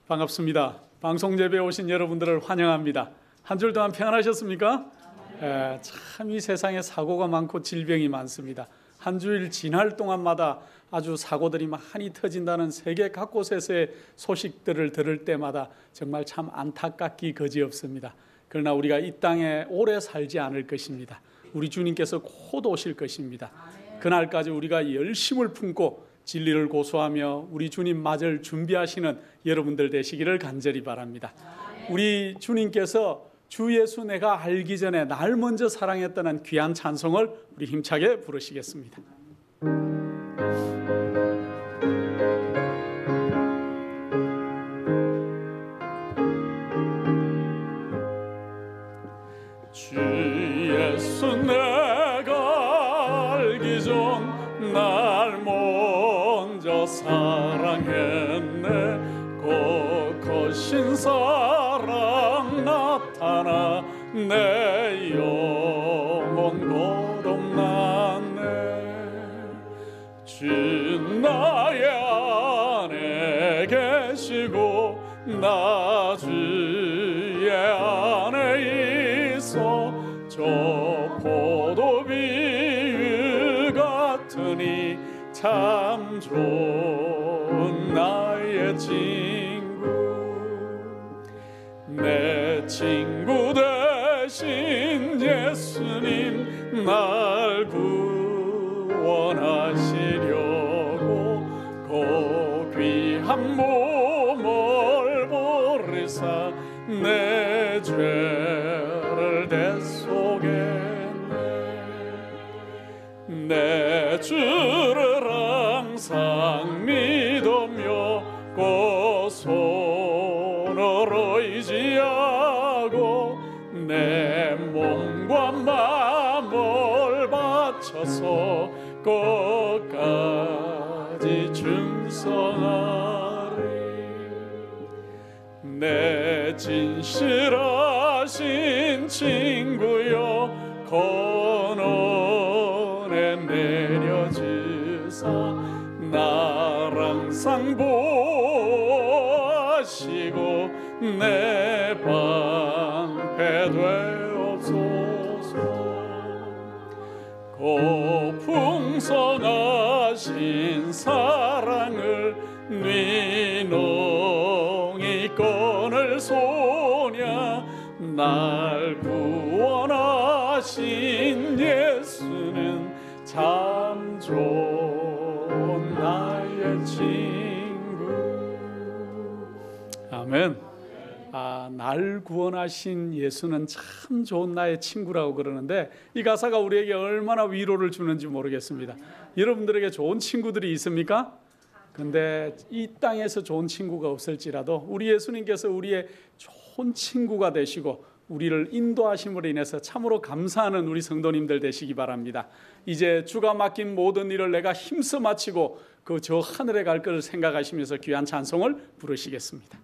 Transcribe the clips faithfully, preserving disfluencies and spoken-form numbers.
반갑습니다. 방송 예배에 오신 여러분들을 환영합니다. 한 주 동안 평안하셨습니까? 에, 참 이 세상에 사고가 많고 질병이 많습니다. 한 주일 지날 동안마다 아주 사고들이 많이 터진다는 세계 각곳에서의 소식들을 들을 때마다 정말 참 안타깝기 거지없습니다. 그러나 우리가 이 땅에 오래 살지 않을 것입니다. 우리 주님께서 곧 오실 것입니다. 그날까지 우리가 열심을 품고 진리를 고수하며 우리 주님 맞을 준비하시는 여러분들 되시기를 간절히 바랍니다. 우리 주님께서 주 예수 내가 알기 전에 날 먼저 사랑했다는 귀한 찬송을 우리 힘차게 부르시겠습니다. 주 예수 내가 알기 전 날 먼저 사랑했네. 거룩하신 사랑 나타나 내 영혼 거듭났네. 주 나의 안에 계시고 나 주의 안에 있어 저 포도비유 같으니 참 좋은 나의 친구. 내 친구 되신 예수님 날 구원하시려고 그 귀한 몸을 버리사 내 죄를 대속했네. 내 주를 항상 믿으며 그 손으로 의지하고 내 몸과 마음을 바쳐서 끝까지 충성하리. 내 진실하신 친구여 권원에 내려주사 나랑 항상 보시고 내 방패 되옵소서. 그 풍성하신 사랑을 뉘농이 끊을 소냐. 날 구원하신 예수는 참 좋은 나의 친구. 아멘. 아, 날 구원하신 예수는 참 좋은 나의 친구라고 그러는데 이 가사가 우리에게 얼마나 위로를 주는지 모르겠습니다. 여러분들에게 좋은 친구들이 있습니까? 근데 이 땅에서 좋은 친구가 없을지라도 우리 예수님께서 우리의 좋은 친구가 되시고 우리를 인도하심으로 인해서 참으로 감사하는 우리 성도님들 되시기 바랍니다. 이제 주가 맡긴 모든 일을 내가 힘써 마치고 그 저 하늘에 갈 것을 생각하시면서 귀한 찬송을 부르시겠습니다.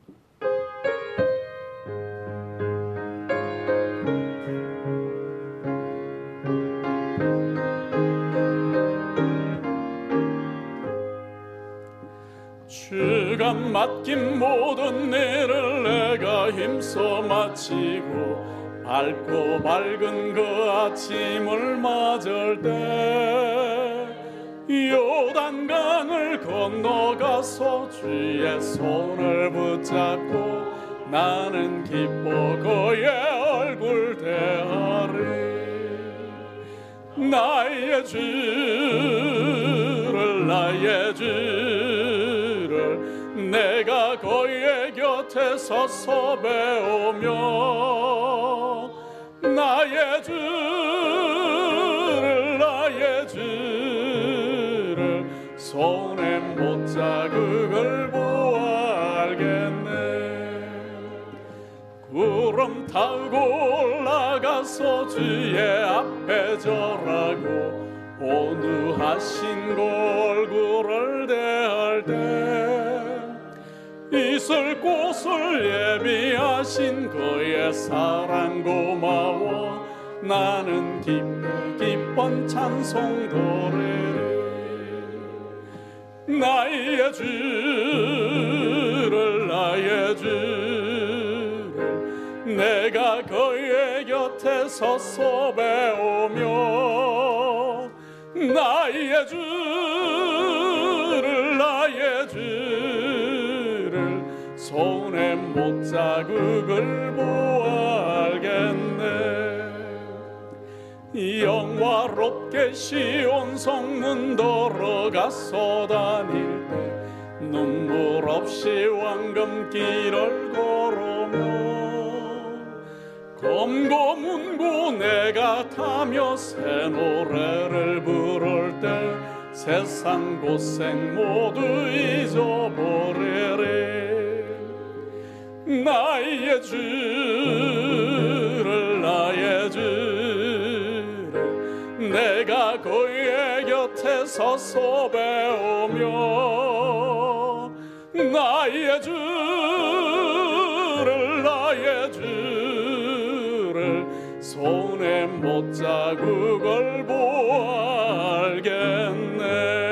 주가 맡긴 모든 일을 내가 힘써 마치고 밝고 밝은 그 아침을 맞을 때 요단강을 건너가서 주의 손을 붙잡고 나는 기뻐 그의 얼굴 대하리. 나의 주를 나의 주를 내가 그의 곁에 서서 배우며 나의 주를 나의 주를 손에 못자국을 보아 알겠네. 구름 타고 올라가서 주의 앞에 절하고 온유하신 그 얼굴을 대할 때 있을 곳을 예비하신 그의 사랑 고마워 나는 기쁜 기쁜 찬송 노래를 나의 주를 나의 나의 주를 내가 그의 곁에 서서 배우며 나의 주를 나의 주를 손에 못자국을 보알겠네. 영화롭게 시온 성문 들어가서 다닐 때 눈물 없이 황금길을 걸으며 검고문고 내가 타며 새 노래를 부를 때 세상 고생 모두 잊어버리리. 나의 주를 나의 주를 내가 그의 곁에 서서 배우며 나의 주를 나의 주를 손에 못자국을 보알겠네.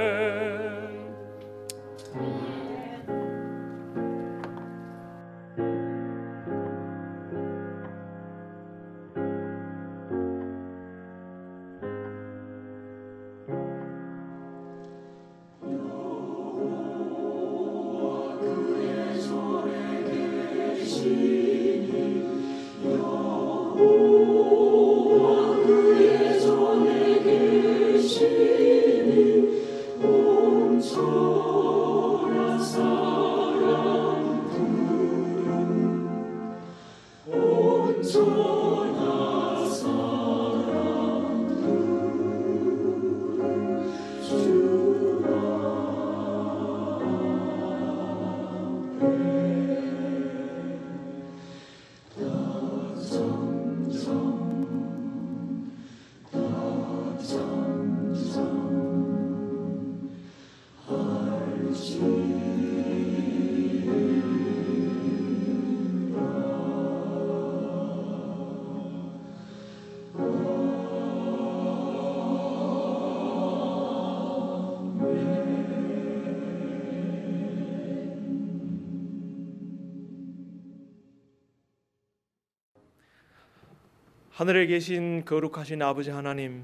하늘에 계신 거룩하신 아버지 하나님,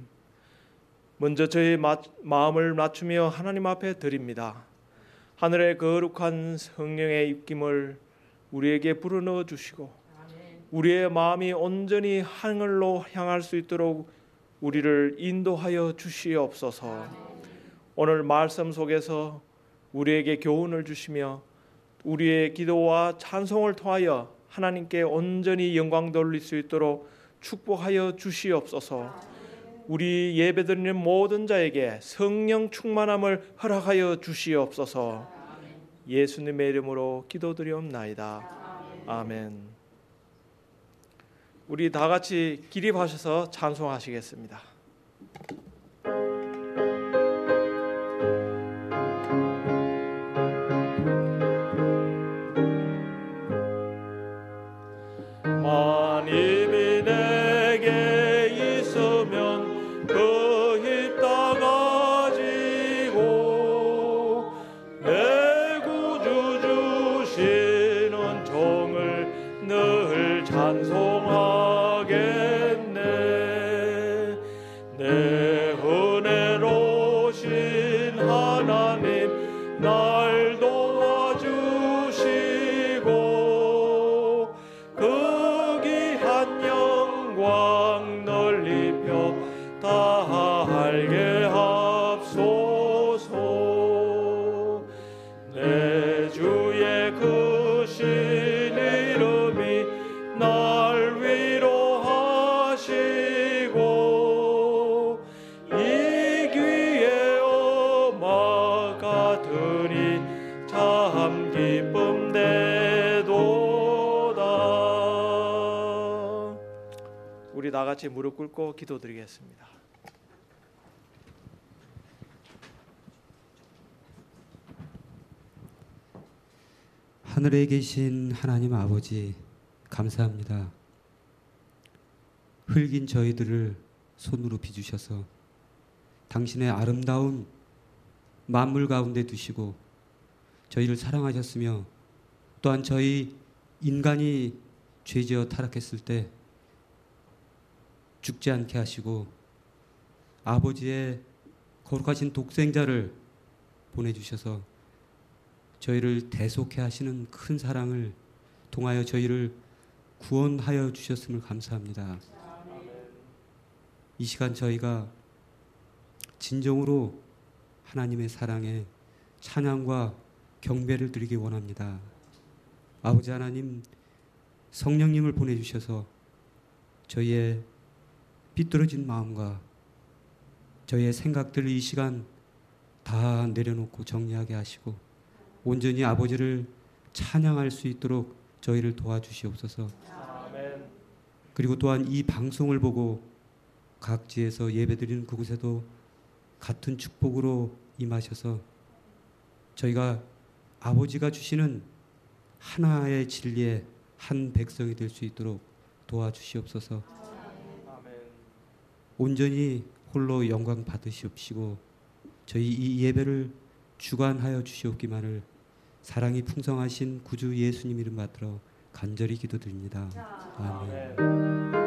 먼저 저희 마, 마음을 맞추며 하나님 앞에 드립니다. 하늘의 거룩한 성령의 입김을 우리에게 불어넣어 주시고 우리의 마음이 온전히 하늘로 향할 수 있도록 우리를 인도하여 주시옵소서. 오늘 말씀 속에서 우리에게 교훈을 주시며 우리의 기도와 찬송을 통하여 하나님께 온전히 영광 돌릴 수 있도록 축복하여 주시옵소서. 우리 예배드리는 모든 자에게 성령 충만함을 허락하여 주시옵소서. 예수님의 이름으로 기도드리옵나이다. 아멘. 우리 다 같이 기립하셔서 찬송하시겠습니다. 다 같이 무릎 꿇고 기도드리겠습니다. 하늘에 계신 하나님 아버지, 감사합니다. 흙인 저희들을 손으로 빚으셔서 당신의 아름다운 만물 가운데 두시고 저희를 사랑하셨으며 또한 저희 인간이 죄지어 타락했을 때 죽지 않게 하시고 아버지의 거룩하신 독생자를 보내주셔서 저희를 대속해 하시는 큰 사랑을 통하여 저희를 구원하여 주셨음을 감사합니다. 이 시간 저희가 진정으로 하나님의 사랑에 찬양과 경배를 드리기 원합니다. 아버지 하나님, 성령님을 보내주셔서 저희의 비뚤어진 마음과 저희의 생각들을 이 시간 다 내려놓고 정리하게 하시고 온전히 아버지를 찬양할 수 있도록 저희를 도와주시옵소서. 아멘. 그리고 또한 이 방송을 보고 각지에서 예배드리는 그곳에도 같은 축복으로 임하셔서 저희가 아버지가 주시는 하나의 진리의 한 백성이 될 수 있도록 도와주시옵소서. 아멘. 온전히 홀로 영광 받으시옵시고 저희 이 예배를 주관하여 주시옵기만을 사랑이 풍성하신 구주 예수님 이름 받들어 간절히 기도드립니다. 아멘. 아멘.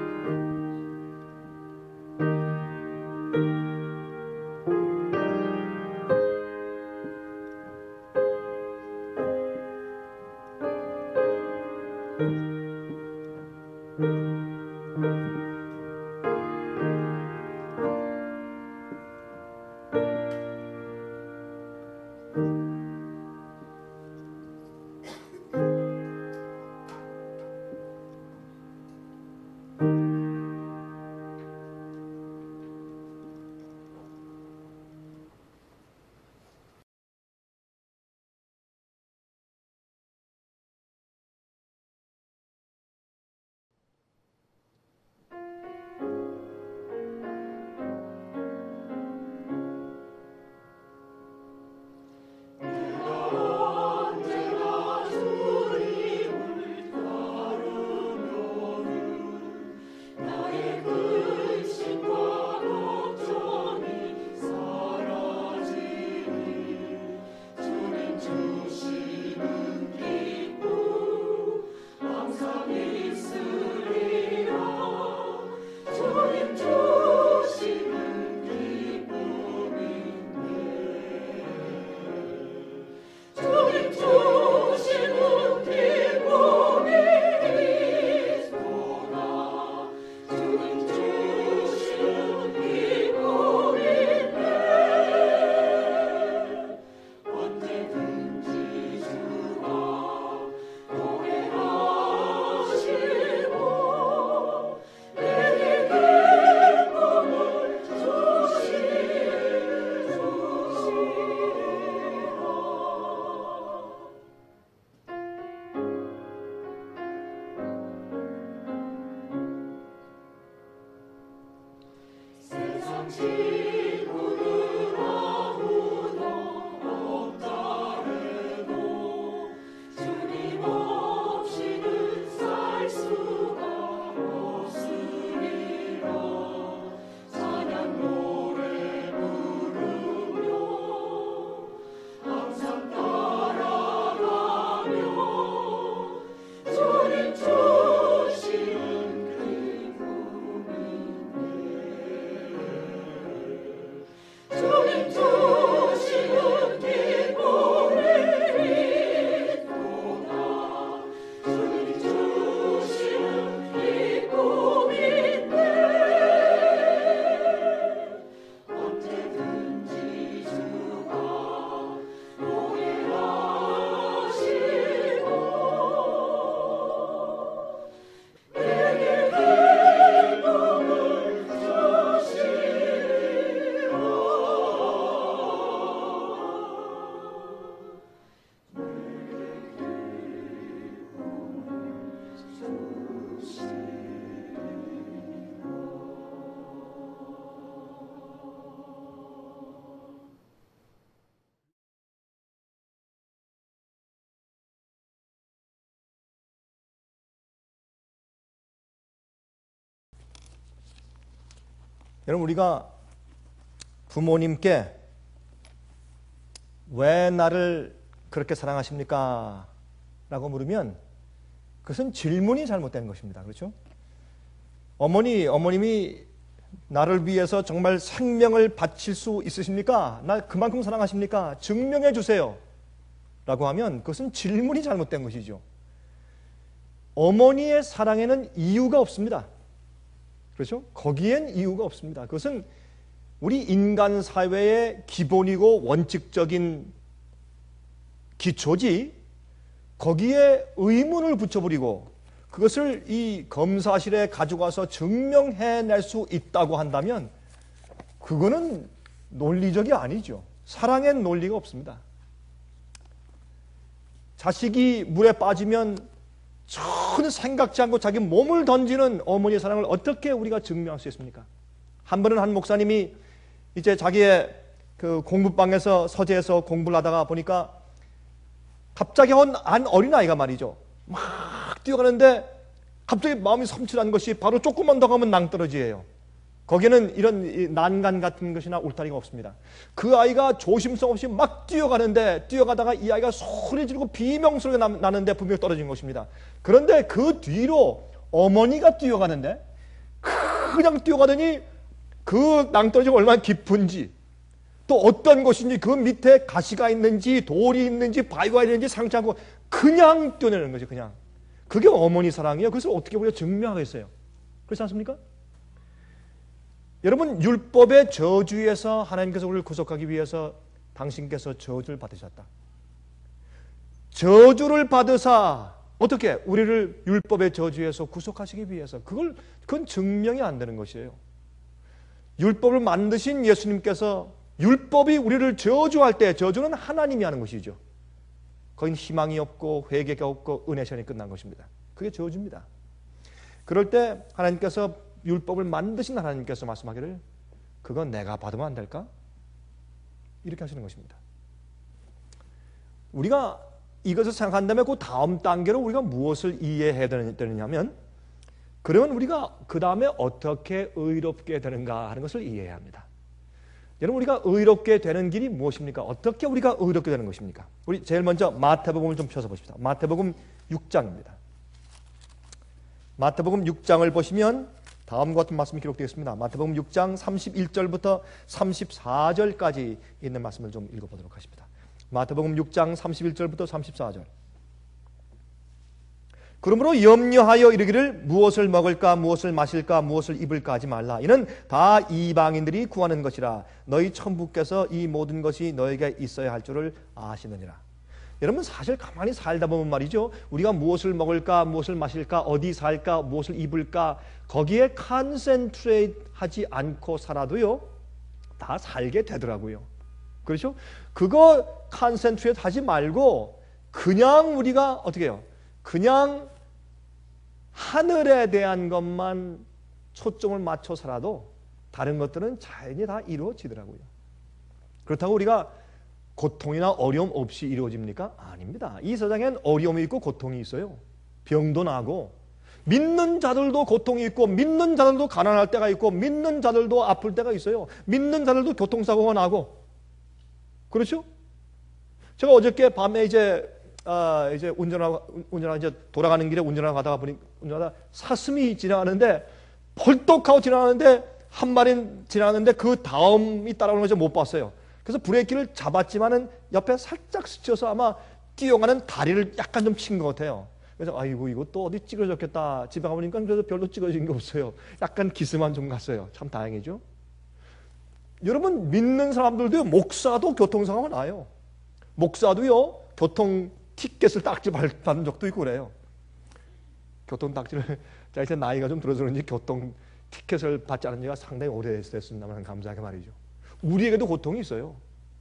여러분, 우리가 부모님께 왜 나를 그렇게 사랑하십니까? 라고 물으면 그것은 질문이 잘못된 것입니다. 그렇죠? 어머니, 어머님이 나를 위해서 정말 생명을 바칠 수 있으십니까? 나 그만큼 사랑하십니까? 증명해 주세요. 라고 하면 그것은 질문이 잘못된 것이죠. 어머니의 사랑에는 이유가 없습니다. 그렇죠? 거기엔 이유가 없습니다. 그것은 우리 인간 사회의 기본이고 원칙적인 기초지, 거기에 의문을 붙여버리고 그것을 이 검사실에 가져가서 증명해낼 수 있다고 한다면 그거는 논리적이 아니죠. 사랑엔 논리가 없습니다. 자식이 물에 빠지면 전혀 생각지 않고 자기 몸을 던지는 어머니의 사랑을 어떻게 우리가 증명할 수 있습니까? 한 번은 한 목사님이 이제 자기의 그 공부방에서 서재에서 공부를 하다가 보니까 갑자기 한 어린아이가 말이죠, 막 뛰어가는데 갑자기 마음이 섬찟한 것이 바로 조금만 더 가면 낭떠러지예요. 거기에는 이런 난간 같은 것이나 울타리가 없습니다. 그 아이가 조심성 없이 막 뛰어가는데, 뛰어가다가 이 아이가 소리 지르고 비명소리가 나는데 분명히 떨어진 것입니다. 그런데 그 뒤로 어머니가 뛰어가는데 그냥 뛰어가더니 그 낭떠러지가 얼마나 깊은지, 또 어떤 곳인지, 그 밑에 가시가 있는지 돌이 있는지 바위가 있는지 상치 않고 그냥 뛰어내는 거죠. 그냥. 그게 어머니 사랑이에요. 그것을 어떻게 우리가 증명하겠어요? 그렇지 않습니까? 여러분, 율법의 저주에서 하나님께서 우리를 구속하기 위해서 당신께서 저주를 받으셨다. 저주를 받으사 어떻게 우리를 율법의 저주에서 구속하시기 위해서, 그걸 그건 증명이 안 되는 것이에요. 율법을 만드신 예수님께서 율법이 우리를 저주할 때, 저주는 하나님이 하는 것이죠. 거긴 희망이 없고 회개가 없고 은혜 시간이 끝난 것입니다. 그게 저주입니다. 그럴 때 하나님께서, 율법을 만드신 하나님께서 말씀하기를 그건 내가 받으면 안 될까? 이렇게 하시는 것입니다. 우리가 이것을 생각한다면 그 다음 단계로 우리가 무엇을 이해해야 되느냐면, 그러면 우리가 그 다음에 어떻게 의롭게 되는가 하는 것을 이해해야 합니다. 여러분, 우리가 의롭게 되는 길이 무엇입니까? 어떻게 우리가 의롭게 되는 것입니까? 우리 제일 먼저 마태복음을 좀 펴서 보십시다. 마태복음 육 장입니다. 마태복음 육 장을 보시면 다음과 같은 말씀이 기록되어 있습니다. 마태복음 육 장 삼십일 절부터 삼십사 절까지 있는 말씀을 좀 읽어보도록 하십니다. 마태복음 육 장 삼십일 절부터 삼십사 절. 그러므로 염려하여 이르기를 무엇을 먹을까 무엇을 마실까 무엇을 입을까 하지 말라. 이는 다 이방인들이 구하는 것이라. 너희 천부께서 이 모든 것이 너에게 있어야 할 줄을 아시느니라. 여러분, 사실 가만히 살다 보면 말이죠, 우리가 무엇을 먹을까 무엇을 마실까 어디 살까 무엇을 입을까 거기에 컨센트레이트 하지 않고 살아도요 다 살게 되더라고요. 그렇죠? 그거 컨센트레이트 하지 말고 그냥 우리가 어떻게 해요? 그냥 하늘에 대한 것만 초점을 맞춰 살아도 다른 것들은 자연히 다 이루어지더라고요. 그렇다고 우리가 고통이나 어려움 없이 이루어집니까? 아닙니다. 이 세상엔 어려움이 있고 고통이 있어요. 병도 나고, 믿는 자들도 고통이 있고, 믿는 자들도 가난할 때가 있고, 믿는 자들도 아플 때가 있어요. 믿는 자들도 교통사고가 나고. 그렇죠? 제가 어저께 밤에 이제 아, 이제 운전하고, 운전하고, 이제 돌아가는 길에 운전하고 가다가 보니, 운전하다 사슴이 지나가는데, 벌떡하고 지나가는데, 한 마리 지나가는데, 그 다음이 따라오는 걸 못 봤어요. 그래서 브레이크를 잡았지만은, 옆에 살짝 스쳐서 아마 뛰어가는 다리를 약간 좀 친 것 같아요. 그래서, 아이고, 이거 또 어디 찌그러졌겠다. 집에 가보니까 그래서 별로 찌그러진 게 없어요. 약간 기스만 좀 갔어요. 참 다행이죠. 여러분, 믿는 사람들도요, 목사도 교통사고가 나요. 목사도요, 교통, 티켓을 딱지 받은 적도 있고 그래요. 교통 딱지를, 자, 이제 나이가 좀 들어서 그런지 교통 티켓을 받지 않은 지가 상당히 오래됐습니다만 감사하게 말이죠. 우리에게도 고통이 있어요.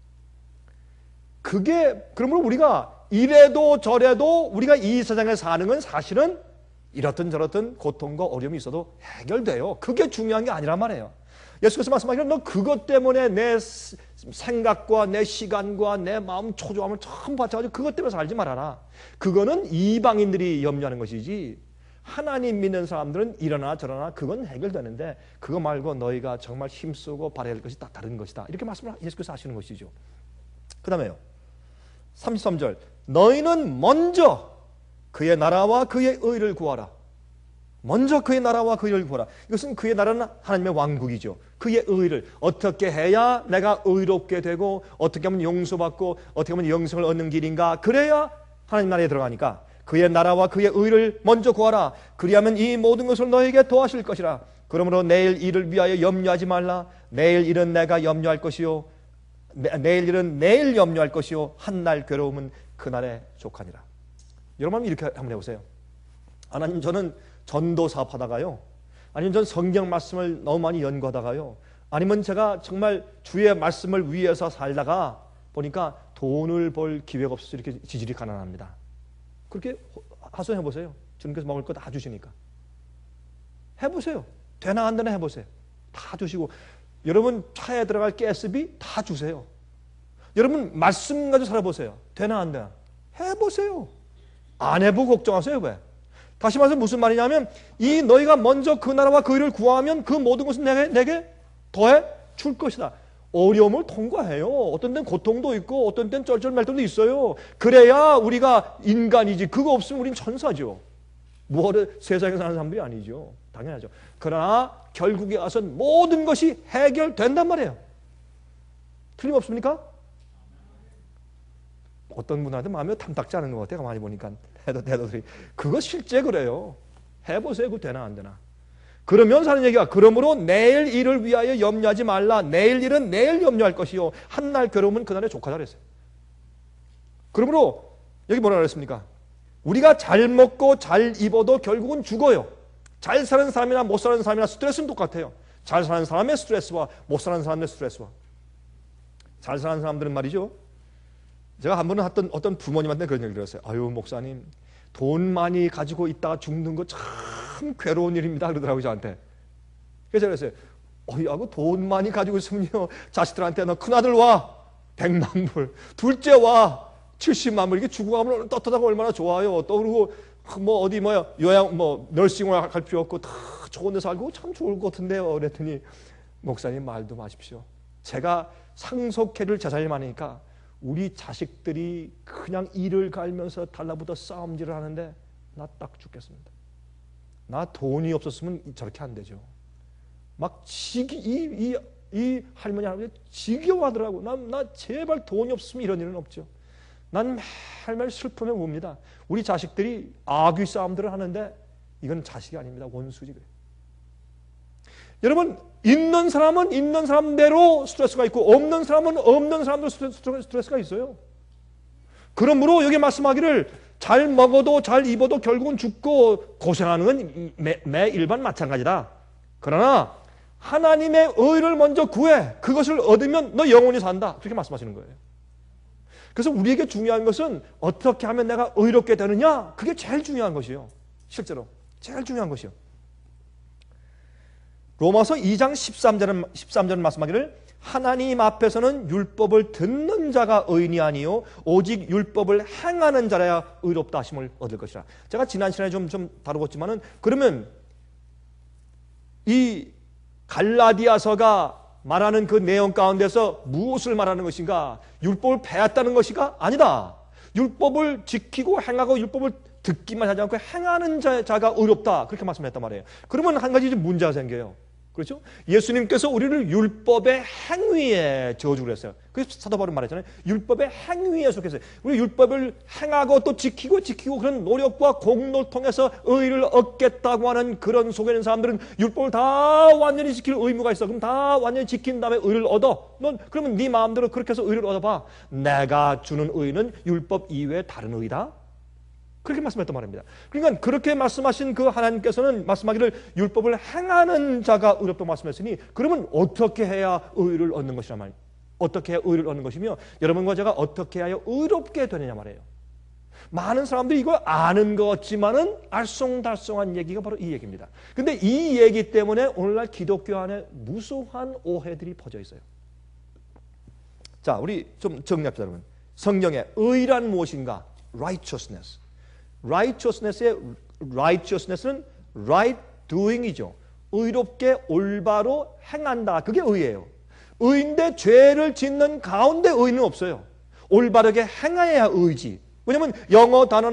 그게, 그러므로 우리가 이래도 저래도 우리가 이 세상에 사는 건 사실은 이렇든 저렇든 고통과 어려움이 있어도 해결돼요. 그게 중요한 게 아니란 말이에요. 예수께서 말씀하기를 너 그것 때문에 내 생각과 내 시간과 내 마음 초조함을 처음 바쳐가지고 그것 때문에 살지 말아라. 그거는 이방인들이 염려하는 것이지 하나님 믿는 사람들은 이러나 저러나 그건 해결되는데 그거 말고 너희가 정말 힘쓰고 바라야 할 것이 다 다른 것이다. 이렇게 말씀을 예수께서 하시는 것이죠. 그 다음에요. 삼십삼 절. 너희는 먼저 그의 나라와 그의 의를 구하라. 먼저 그의 나라와 그의 의를 구하라. 이것은 그의 나라는 하나님의 왕국이죠. 그의 의를 어떻게 해야 내가 의롭게 되고 어떻게 하면 용서받고 어떻게 하면 영생을 얻는 길인가. 그래야 하나님 나라에 들어가니까 그의 나라와 그의 의를 먼저 구하라. 그리하면 이 모든 것을 너에게 도와줄 것이라. 그러므로 내일 일을 위하여 염려하지 말라. 내일 일은 내가 염려할 것이요 내, 내일 일은 내일 염려할 것이요 한날 괴로움은 그날에 족하니라. 여러분 이렇게 한번 해보세요. 하나님 저는 전도 사업하다가요, 아니면 전 성경 말씀을 너무 많이 연구하다가요, 아니면 제가 정말 주의 말씀을 위해서 살다가 보니까 돈을 벌 기회가 없어서 이렇게 지질이 가난합니다. 그렇게 하소연해보세요. 주님께서 먹을 거 다 주시니까. 해보세요. 되나 안 되나 해보세요. 다 주시고, 여러분 차에 들어갈 가스비 다 주세요. 여러분 말씀 가지고 살아보세요. 되나 안 되나 해보세요. 안 해보고 걱정하세요. 왜? 다시 말해서 무슨 말이냐면, 이 너희가 먼저 그 나라와 그 일을 구하면 그 모든 것은 내게, 내게 더해 줄 것이다. 어려움을 통과해요. 어떤 때는 고통도 있고 어떤 때는 쩔쩔맬 때도 있어요. 그래야 우리가 인간이지. 그거 없으면 우린 천사죠. 뭐를 세상에 사는 사람들이 아니죠. 당연하죠. 그러나 결국에 와서 모든 것이 해결된단 말이에요. 틀림없습니까? 어떤 분한테 마음에 탐탁지 않은 것 같아요. 많이 보니까 해도 대도들이. 그거 실제 그래요. 해보세요. 그거 되나 안 되나. 그러면서 하는 얘기가, 그러므로 내일 일을 위하여 염려하지 말라. 내일 일은 내일 염려할 것이요 한날 괴로움은 그날에 족하다 그랬어요. 그러므로 여기 뭐라 그랬습니까? 우리가 잘 먹고 잘 입어도 결국은 죽어요. 잘 사는 사람이나 못 사는 사람이나 스트레스는 똑같아요. 잘 사는 사람의 스트레스와 못 사는 사람의 스트레스와. 잘 사는 사람들은 말이죠, 제가 한 번은 어떤, 어떤 부모님한테 그런 얘기를 들었어요. 아유 목사님, 돈 많이 가지고 있다가 죽는 거 참 괴로운 일입니다 그러더라고요 저한테. 그래서 그랬어요. 어이하고 돈 많이 가지고 있으면요, 자식들한테 너 큰아들 와 백만 불, 둘째 와 칠십만 불, 이게 죽어가면 떳떳하고 얼마나 좋아요. 또 그리고 뭐 어디 뭐야 요양 뭐 널싱을 갈 필요 없고 다 좋은 데 살고 참 좋을 것 같은데요. 그랬더니 목사님 말도 마십시오. 제가 상속회를 재산이 많으니까 우리 자식들이 그냥 이를 갈면서 달라붙어 싸움질을 하는데 나 딱 죽겠습니다. 나 돈이 없었으면 저렇게 안 되죠. 막 지기 이, 이, 이 할머니 할아버지 지겨워하더라고. 나, 나 제발 돈이 없으면 이런 일은 없죠. 난 매일매일 슬픔에 웁니다. 우리 자식들이 아귀 싸움들을 하는데 이건 자식이 아닙니다. 원수지. 그래. 여러분, 있는 사람은 있는 사람대로 스트레스가 있고 없는 사람은 없는 사람대로 스트레스가 있어요. 그러므로 여기 말씀하기를 잘 먹어도 잘 입어도 결국은 죽고 고생하는 건 매, 매 일반 마찬가지다. 그러나 하나님의 의를 먼저 구해. 그것을 얻으면 너 영원히 산다. 그렇게 말씀하시는 거예요. 그래서 우리에게 중요한 것은 어떻게 하면 내가 의롭게 되느냐? 그게 제일 중요한 것이요. 실제로 제일 중요한 것이요. 로마서 이 장 십삼 절은, 십삼 절은 말씀하기를 하나님 앞에서는 율법을 듣는 자가 의인이 아니요 오직 율법을 행하는 자라야 의롭다 하심을 얻을 것이라. 제가 지난 시간에 좀, 좀 다루었지만은, 그러면 이 갈라디아서가 말하는 그 내용 가운데서 무엇을 말하는 것인가? 율법을 배웠다는 것이가 아니다. 율법을 지키고 행하고 율법을 듣기만 하지 않고 행하는 자, 자가 의롭다. 그렇게 말씀했단 말이에요. 그러면 한 가지 좀 문제가 생겨요. 그렇죠? 예수님께서 우리를 율법의 행위에 저주를 했어요. 그래서 사도 바울은 말했잖아요. 율법의 행위에 속했어요. 우리 율법을 행하고 또 지키고 지키고 그런 노력과 공로를 통해서 의를 얻겠다고 하는 그런 속에 있는 사람들은 율법을 다 완전히 지킬 의무가 있어. 그럼 다 완전히 지킨 다음에 의를 얻어. 넌 그러면 네 마음대로 그렇게 해서 의를 얻어봐. 내가 주는 의는 율법 이외에 다른 의다. 그렇게 말씀했단 말입니다. 그러니까 그렇게 말씀하신 그 하나님께서는 말씀하기를 율법을 행하는 자가 의롭다고 말씀했으니, 그러면 어떻게 해야 의를 얻는 것이란 말이에요. 어떻게 해야 의를 얻는 것이며 여러분과 제가 어떻게 하여 의롭게 되느냐 말이에요. 많은 사람들이 이걸 아는 것 같지만은 알쏭달쏭한 얘기가 바로 이 얘기입니다. 근데 이 얘기 때문에 오늘날 기독교 안에 무수한 오해들이 퍼져 있어요. 자, 우리 좀 정리합시다, 여러분. 성경의 의란 무엇인가? righteousness. righteousness의 righteousness는 right doing이죠. 의롭게 올바로 행한다. 그게 의예요. 의인데 죄를 짓는 가운데 의는 없어요. 올바르게 행해야 의지. 왜냐하면 영어 단어나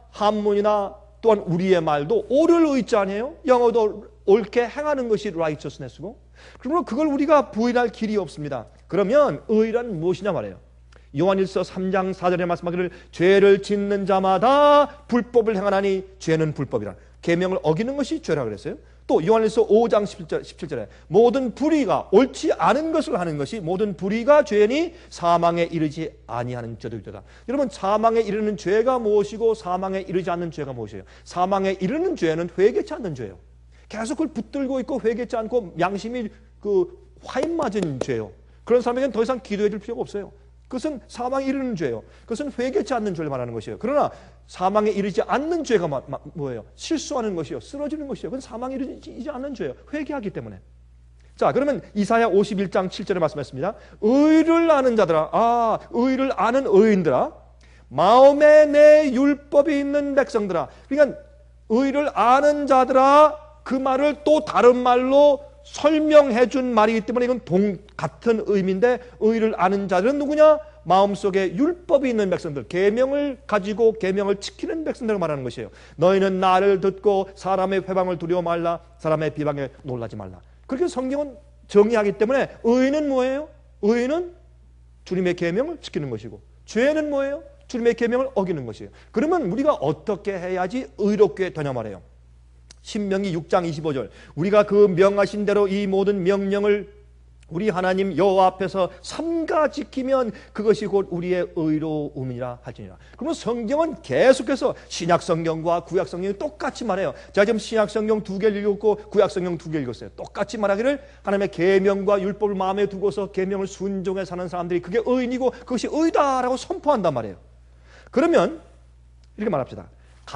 한문이나 또한 우리의 말도 옳을 의지 아니에요? 영어도 옳게 행하는 것이 righteousness고, 그러므로 그걸 우리가 부인할 길이 없습니다. 그러면 의란 무엇이냐 말이에요. 요한일서 삼 장 사 절에 말씀하기를 죄를 짓는 자마다 불법을 행하나니 죄는 불법이라. 계명을 어기는 것이 죄라 그랬어요. 또 요한일서 오 장 십칠 절에 모든 불의가 옳지 않은 것을 하는 것이 모든 불의가 죄니 사망에 이르지 아니하는 죄도 있다. 여러분, 사망에 이르는 죄가 무엇이고 사망에 이르지 않는 죄가 무엇이에요? 사망에 이르는 죄는 회개치 않는 죄예요. 계속 그걸 붙들고 있고 회개치 않고 양심이 그 화인 맞은 죄예요. 그런 사람에게는 더 이상 기도해 줄 필요가 없어요. 그것은 사망에 이르는 죄예요. 그것은 회개치 않는 죄를 말하는 것이에요. 그러나 사망에 이르지 않는 죄가 마, 마, 뭐예요? 실수하는 것이요, 쓰러지는 것이요. 그건 사망에 이르지 않는 죄예요. 회개하기 때문에. 자, 그러면 이사야 오십일 장 칠 절에 말씀했습니다. 의를 아는 자들아, 아, 의를 아는 의인들아, 마음에 내 율법이 있는 백성들아. 그러니까 의를 아는 자들아, 그 말을 또 다른 말로 설명해 준 말이기 때문에 이건 동, 같은 의미인데, 의를 아는 자들은 누구냐? 마음속에 율법이 있는 백성들, 계명을 가지고 계명을 지키는 백성들을 말하는 것이에요. 너희는 나를 듣고 사람의 회방을 두려워 말라, 사람의 비방에 놀라지 말라. 그렇게 성경은 정의하기 때문에 의는 뭐예요? 의는 주님의 계명을 지키는 것이고, 죄는 뭐예요? 주님의 계명을 어기는 것이에요. 그러면 우리가 어떻게 해야지 의롭게 되냐 말이에요. 신명기 육 장 이십오 절, 우리가 그 명하신 대로 이 모든 명령을 우리 하나님 여호와 앞에서 삼가 지키면 그것이 곧 우리의 의로움이라 할지니라. 그러면 성경은 계속해서 신약 성경과 구약 성경이 똑같이 말해요. 제가 지금 신약 성경 두 개를 읽었고 구약 성경 두 개를 읽었어요. 똑같이 말하기를 하나님의 계명과 율법을 마음에 두고서 계명을 순종해 사는 사람들이 그게 의인이고 그것이 의다라고 선포한단 말이에요. 그러면 이렇게 말합시다.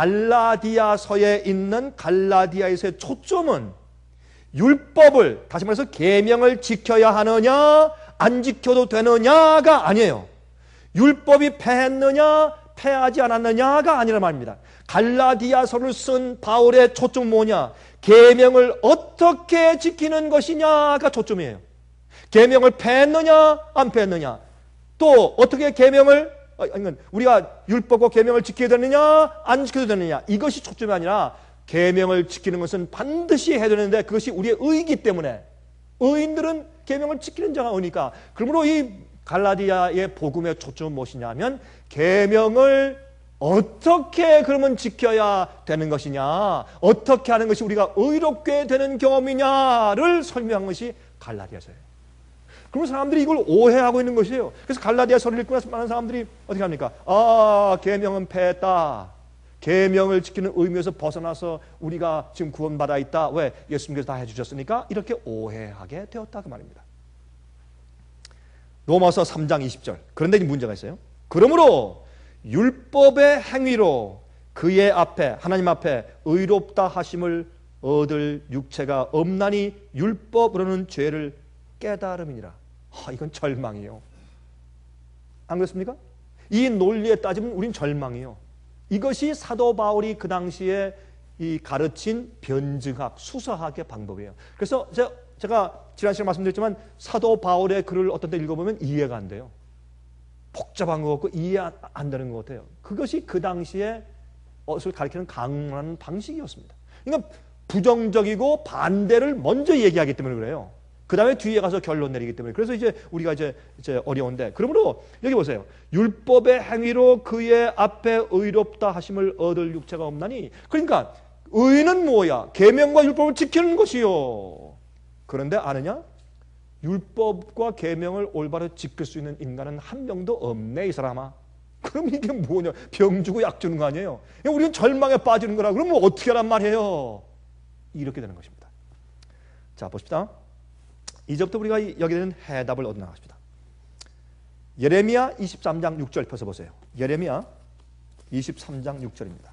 갈라디아서에 있는 갈라디아에서의 초점은 율법을, 다시 말해서 계명을 지켜야 하느냐 안 지켜도 되느냐가 아니에요. 율법이 패했느냐 패하지 않았느냐가 아니란 말입니다. 갈라디아서를 쓴 바울의 초점은 뭐냐? 계명을 어떻게 지키는 것이냐가 초점이에요. 계명을 패했느냐 안 패했느냐, 또 어떻게 계명을, 아니, 우리가 율법과 계명을 지켜야 되느냐 안 지켜도 되느냐, 이것이 초점이 아니라 계명을 지키는 것은 반드시 해야 되는데 그것이 우리의 의이기 때문에 의인들은 계명을 지키는 자가 의니까. 그러므로 이 갈라디아의 복음의 초점은 무엇이냐면 계명을 어떻게 그러면 지켜야 되는 것이냐, 어떻게 하는 것이 우리가 의롭게 되는 경험이냐를 설명한 것이 갈라디아서예요. 그러면 사람들이 이걸 오해하고 있는 것이에요. 그래서 갈라디아서를 읽고 나서 많은 사람들이 어떻게 합니까? 아, 계명은 패했다. 계명을 지키는 의미에서 벗어나서 우리가 지금 구원받아 있다. 왜? 예수님께서 다 해주셨으니까. 이렇게 오해하게 되었다 그 말입니다. 로마서 삼 장 이십 절. 그런데 문제가 있어요. 그러므로 율법의 행위로 그의 앞에, 하나님 앞에 의롭다 하심을 얻을 육체가 없나니 율법으로는 죄를 깨달음이니라. 아, 이건 절망이에요. 안 그렇습니까? 이 논리에 따지면 우린 절망이에요. 이것이 사도 바울이 그 당시에 이 가르친 변증학, 수사학의 방법이에요. 그래서 제가, 제가 지난 시간에 말씀드렸지만 사도 바울의 글을 어떤 때 읽어보면 이해가 안 돼요. 복잡한 것 같고 이해 안, 안 되는 것 같아요. 그것이 그 당시에 것을 가르치는 강한 방식이었습니다. 그러니까 부정적이고 반대를 먼저 얘기하기 때문에 그래요. 그 다음에 뒤에 가서 결론 내리기 때문에. 그래서 이제 우리가 이제, 이제 어려운데, 그러므로 여기 보세요. 율법의 행위로 그의 앞에 의롭다 하심을 얻을 육체가 없나니. 그러니까 의는 뭐야? 계명과 율법을 지키는 것이요. 그런데 아느냐? 율법과 계명을 올바로 지킬 수 있는 인간은 한 명도 없네 이 사람아. 그럼 이게 뭐냐? 병 주고 약 주는 거 아니에요? 우리는 절망에 빠지는 거라. 그럼 뭐 어떻게 하란 말이에요? 이렇게 되는 것입니다. 자, 보십시다. 이제부터 우리가 여기 되는 해답을 얻어 나가십니다. 예레미야 이십삼 장 육 절 펴서 보세요. 예레미야 이십삼 장 육 절입니다.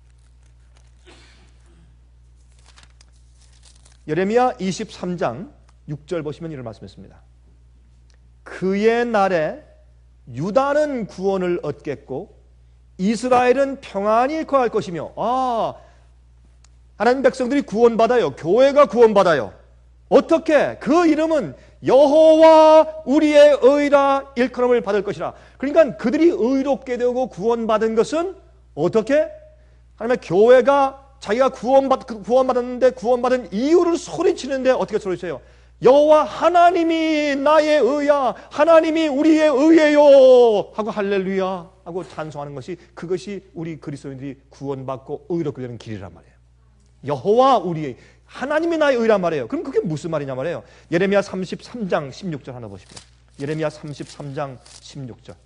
예레미야 이십삼 장 육 절 보시면 이런 말씀했습니다. 그의 날에 유다는 구원을 얻겠고 이스라엘은 평안히 거할 것이며. 아, 하나님 백성들이 구원받아요. 교회가 구원받아요. 어떻게? 그 이름은 여호와 우리의 의라 일컬음을 받을 것이라. 그러니까 그들이 의롭게 되고 구원받은 것은 어떻게? 하나님의 교회가 자기가 구원받, 구원받았는데 구원받은 이유를 소리치는데 어떻게 소리쳐요? 여호와 하나님이 나의 의야, 하나님이 우리의 의예요 하고 할렐루야 하고 찬송하는 것이, 그것이 우리 그리스도인들이 구원받고 의롭게 되는 길이란 말이에요. 여호와 우리의, 하나님이 나의 의란 말이에요. 그럼 그게 무슨 말이냐 말이에요. 예레미야 삼십삼 장 십육 절 하나 보십시오. 예레미야 삼십삼 장 십육 절.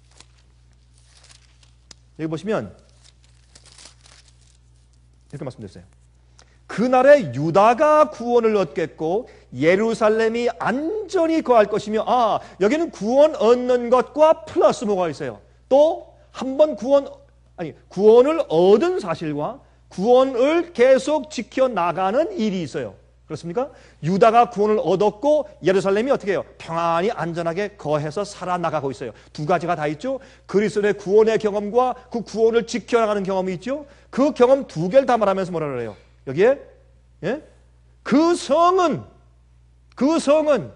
여기 보시면 이렇게 말씀드렸어요. 그날에 유다가 구원을 얻겠고 예루살렘이 안전히 거할 것이며, 아, 여기는 구원 얻는 것과 플러스 뭐가 있어요? 또 한 번 구원, 아니 구원을 얻은 사실과 구원을 계속 지켜나가는 일이 있어요. 그렇습니까? 유다가 구원을 얻었고 예루살렘이 어떻게 해요? 평안히 안전하게 거해서 살아나가고 있어요. 두 가지가 다 있죠. 그리스도의 구원의 경험과 그 구원을 지켜나가는 경험이 있죠. 그 경험 두 개를 다 말하면서 뭐라 그래요? 여기에, 예? 그 성은, 그 성은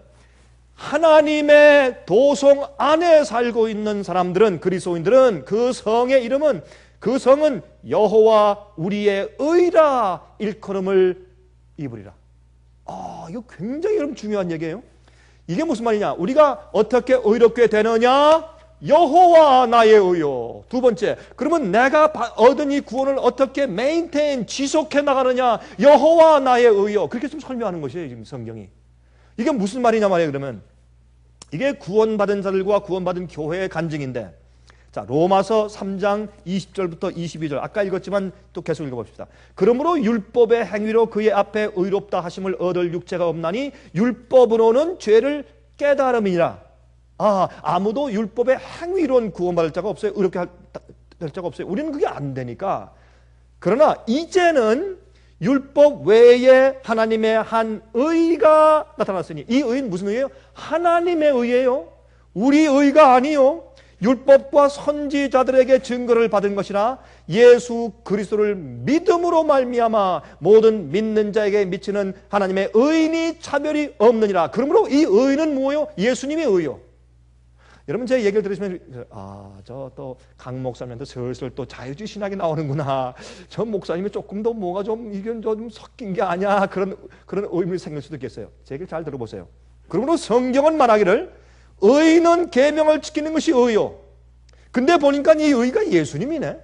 하나님의 도성 안에 살고 있는 사람들은, 그리스도인들은 그 성의 이름은, 그 성은 여호와 우리의 의라 일컬음을 입으리라. 아, 이거 굉장히 여러분 중요한 얘기예요. 이게 무슨 말이냐? 우리가 어떻게 의롭게 되느냐? 여호와 나의 의요. 두 번째, 그러면 내가 얻은 이 구원을 어떻게 메인테인, 지속해 나가느냐? 여호와 나의 의요. 그렇게 좀 설명하는 것이에요, 지금 성경이. 이게 무슨 말이냐 말이에요, 그러면. 이게 구원받은 자들과 구원받은 교회의 간증인데, 자, 로마서 삼 장 이십 절부터 이십이 절, 아까 읽었지만 또 계속 읽어봅시다. 그러므로 율법의 행위로 그의 앞에 의롭다 하심을 얻을 육체가 없나니 율법으로는 죄를 깨달음이니라. 아, 아무도 율법의 행위로는 구원받을 자가 없어요. 의롭게 할, 할 자가 없어요. 우리는 그게 안 되니까. 그러나 이제는 율법 외에 하나님의 한 의가 나타났으니, 이 의는 무슨 의예요? 하나님의 의예요. 우리 의가 아니요. 율법과 선지자들에게 증거를 받은 것이라 예수 그리스도를 믿음으로 말미암아 모든 믿는 자에게 미치는 하나님의 의인이 차별이 없느니라. 그러므로 이 의는 뭐예요? 예수님의 의요. 여러분 제 얘기를 들으시면, 아, 저 또 강 목사님한테 슬슬 또 자유주의 신학이 나오는구나. 저 목사님이 조금 더 뭐가 좀 이건 좀 섞인 게 아니야. 그런 그런 의문이 생길 수도 있겠어요. 제 얘기를 잘 들어보세요. 그러므로 성경은 말하기를 의는 계명을 지키는 것이 의요. 근데 보니까 이 의가 예수님이네.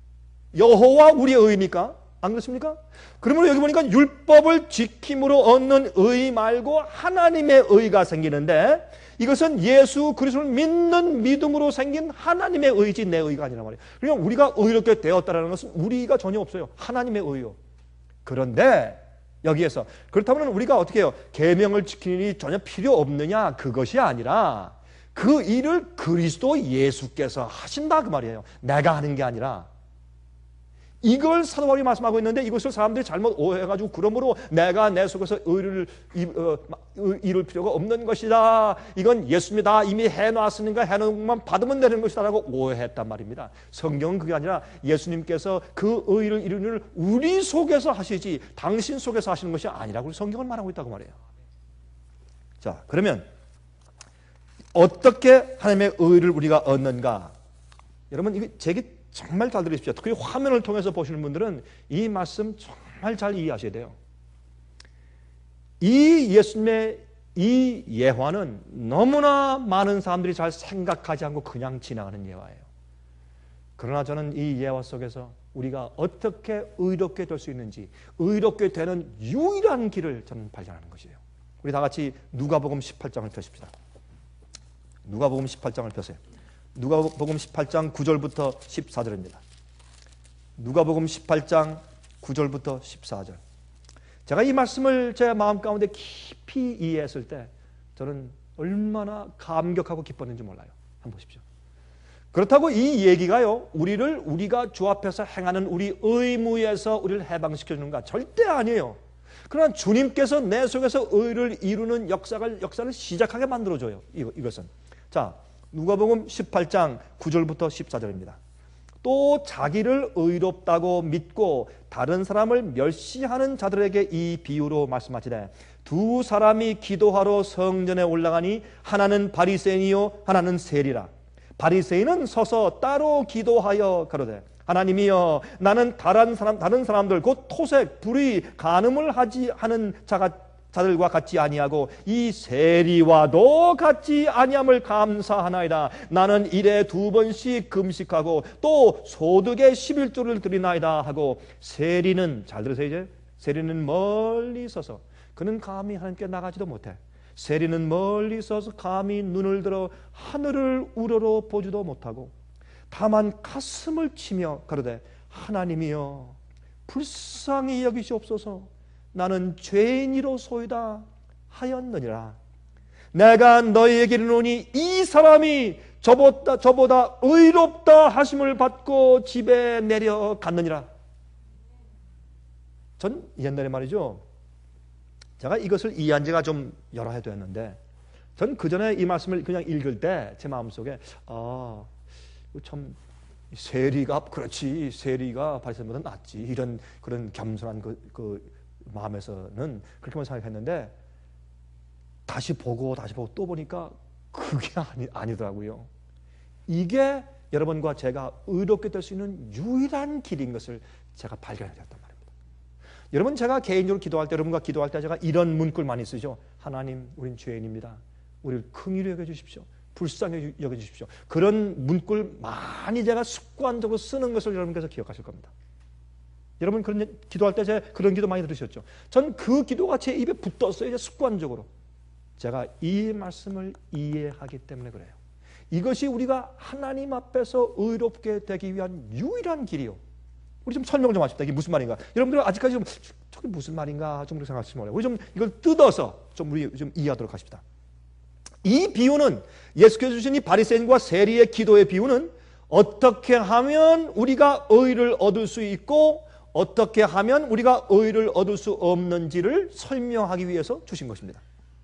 여호와 우리의 의니까. 안 그렇습니까? 그러므로 여기 보니까 율법을 지킴으로 얻는 의 말고 하나님의 의가 생기는데, 이것은 예수 그리스도를 믿는 믿음으로 생긴 하나님의 의지 내 의가 아니란 말이에요. 그러니까 우리가 의롭게 되었다는 것은 우리 의가 전혀 없어요. 하나님의 의요. 그런데 여기에서 그렇다면 우리가 어떻게 해요? 계명을 지키는 일이 전혀 필요 없느냐? 그것이 아니라 그 일을 그리스도 예수께서 하신다 그 말이에요. 내가 하는 게 아니라. 이걸 사도 바울이 말씀하고 있는데, 이것을 사람들이 잘못 오해해가지고 그러므로 내가 내 속에서 의를 어, 이룰 필요가 없는 것이다. 이건 예수입니다. 이미 해놨으니까 해놓은 것만 받으면 되는 것이다 라고 오해했단 말입니다. 성경은 그게 아니라 예수님께서 그 의를 이루는 일을 우리 속에서 하시지 당신 속에서 하시는 것이 아니라고 성경은 말하고 있다고 말해요. 자, 그러면 어떻게 하나님의 의를 우리가 얻는가? 여러분 이거 제게 정말 잘 들으십시오. 특히 화면을 통해서 보시는 분들은 이 말씀 정말 잘 이해하셔야 돼요. 이 예수님의 이 예화는 너무나 많은 사람들이 잘 생각하지 않고 그냥 지나가는 예화예요. 그러나 저는 이 예화 속에서 우리가 어떻게 의롭게 될 수 있는지, 의롭게 되는 유일한 길을 저는 발견하는 것이에요. 우리 다 같이 누가복음 십팔 장을 펴십시다. 누가복음 십팔 장을 펴세요. 누가복음 십팔 장 구 절부터 십사 절입니다. 누가복음 십팔 장 구 절부터 십사 절. 제가 이 말씀을 제 마음 가운데 깊이 이해했을 때 저는 얼마나 감격하고 기뻤는지 몰라요. 한번 보십시오. 그렇다고 이 얘기가요, 우리를 우리가 주 앞에서 행하는 우리 의무에서 우리를 해방시켜 주는가? 절대 아니에요. 그러나 주님께서 내 속에서 의를 이루는 역사를 역사를 시작하게 만들어 줘요. 이것은. 자, 누가복음 십팔 장 구 절부터 십사 절입니다. 또 자기를 의롭다고 믿고 다른 사람을 멸시하는 자들에게 이 비유로 말씀하시되, 두 사람이 기도하러 성전에 올라가니 하나는 바리새인이요 하나는 세리라. 바리새인은 서서 따로 기도하여 가로되 하나님이여 나는 다른 사람 다른 사람들 곧 토색, 불의, 간음을 하지 하는 자가 자들과 같지 아니하고 이 세리와도 같지 아니함을 감사하나이다. 나는 일에 두 번씩 금식하고 또 소득의 십일조를 드리나이다 하고 세리는 잘 들으세요 이제 세리는 멀리 서서 그는 감히 하나님께 나가지도 못해. 세리는 멀리 서서 감히 눈을 들어 하늘을 우러러 보지도 못하고 다만 가슴을 치며 가로되 하나님이여 불쌍히 여기시옵소서. 나는 죄인이로소이다 하였느니라. 내가 너희에게 이르노니 이 사람이 저보다, 저보다 의롭다 하심을 받고 집에 내려갔느니라. 전 옛날에 말이죠, 제가 이것을 이해한 지가 좀 여러 해 됐는데 전 그 전에 이 말씀을 그냥 읽을 때 제 마음속에 아, 참 세리가 그렇지 세리가 바리새인보다 낫지 이런 그런 겸손한 그, 그 마음에서는 그렇게만 생각했는데 다시 보고 다시 보고 또 보니까 그게 아니, 아니더라고요. 이게 여러분과 제가 의롭게 될 수 있는 유일한 길인 것을 제가 발견했단 말입니다. 여러분 제가 개인적으로 기도할 때 여러분과 기도할 때 제가 이런 문구를 많이 쓰죠. 하나님 우린 죄인입니다. 우리를 긍휼히 여겨주십시오. 불쌍히 여겨주십시오. 그런 문구를 많이 제가 습관적으로 쓰는 것을 여러분께서 기억하실 겁니다. 여러분 그런 기도할 때 제가 그런 기도 많이 들으셨죠. 전 그 기도가 제 입에 붙었어요. 이제 습관적으로. 제가 이 말씀을 이해하기 때문에 그래요. 이것이 우리가 하나님 앞에서 의롭게 되기 위한 유일한 길이요. 우리 좀 설명 좀 하십시다. 이게 무슨 말인가? 여러분들 아직까지 좀 저게 무슨 말인가 좀 그렇게 생각하시면 몰라요. 우리 좀 이걸 뜯어서 좀 우리 좀 이해하도록 하십시다. 이 비유는 예수께서 주신 이 바리새인과 세리의 기도의 비유는 어떻게 하면 우리가 의를 얻을 수 있고 어떻게 하면 우리가 의를 얻을 수 없는지를 설명하기 위해서 주신 것입니다.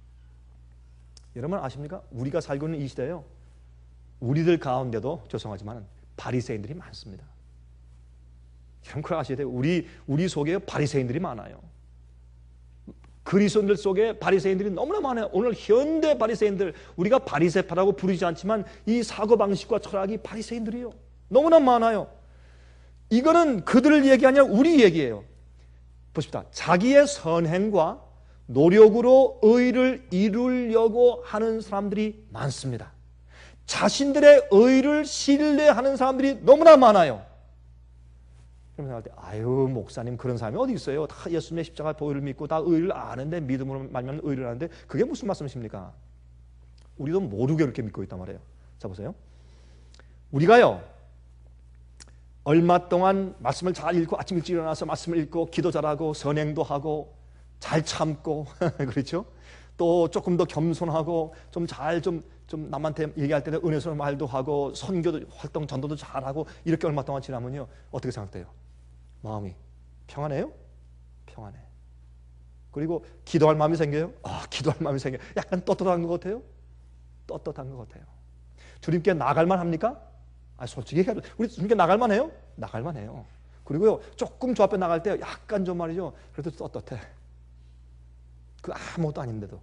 여러분 아십니까? 우리가 살고 있는 이 시대에요. 우리들 가운데도 죄송하지만 바리새인들이 많습니다. 여러분 그걸 아셔야 돼요. 우리, 우리 속에 바리새인들이 많아요. 그리스도인들 속에 바리새인들이 너무나 많아요. 오늘 현대 바리새인들 우리가 바리새파라고 부르지 않지만 이 사고방식과 철학이 바리새인들이에요. 너무나 많아요. 이거는 그들을 얘기 아니라 우리 얘기예요. 보십시다. 자기의 선행과 노력으로 의를 이루려고 하는 사람들이 많습니다. 자신들의 의를 신뢰하는 사람들이 너무나 많아요. 그러면 생각할 때 아유 목사님 그런 사람이 어디 있어요? 다 예수님의 십자가 보혈을 믿고 다 의를 아는데 믿음으로 말미암아 의를 아는데 그게 무슨 말씀이십니까? 우리도 모르게 그렇게 믿고 있단 말이에요. 자 보세요. 우리가요. 얼마 동안 말씀을 잘 읽고 아침 일찍 일어나서 말씀을 읽고 기도 잘하고 선행도 하고 잘 참고 그렇죠? 또 조금 더 겸손하고 좀 잘 좀 좀 남한테 얘기할 때는 은혜스러운 말도 하고 선교도 활동 전도도 잘하고 이렇게 얼마 동안 지나면요 어떻게 생각돼요? 마음이 평안해요? 평안해. 그리고 기도할 마음이 생겨요? 아 기도할 마음이 생겨요. 약간 떳떳한 것 같아요? 떳떳한 것 같아요. 주님께 나갈만 합니까? 아 솔직히 얘기하면 우리 주님께 나갈만 해요? 나갈만 해요. 그리고요 조금 저 앞에 나갈 때 약간 좀 말이죠 그래도 떳떳해. 그 아무것도 아닌데도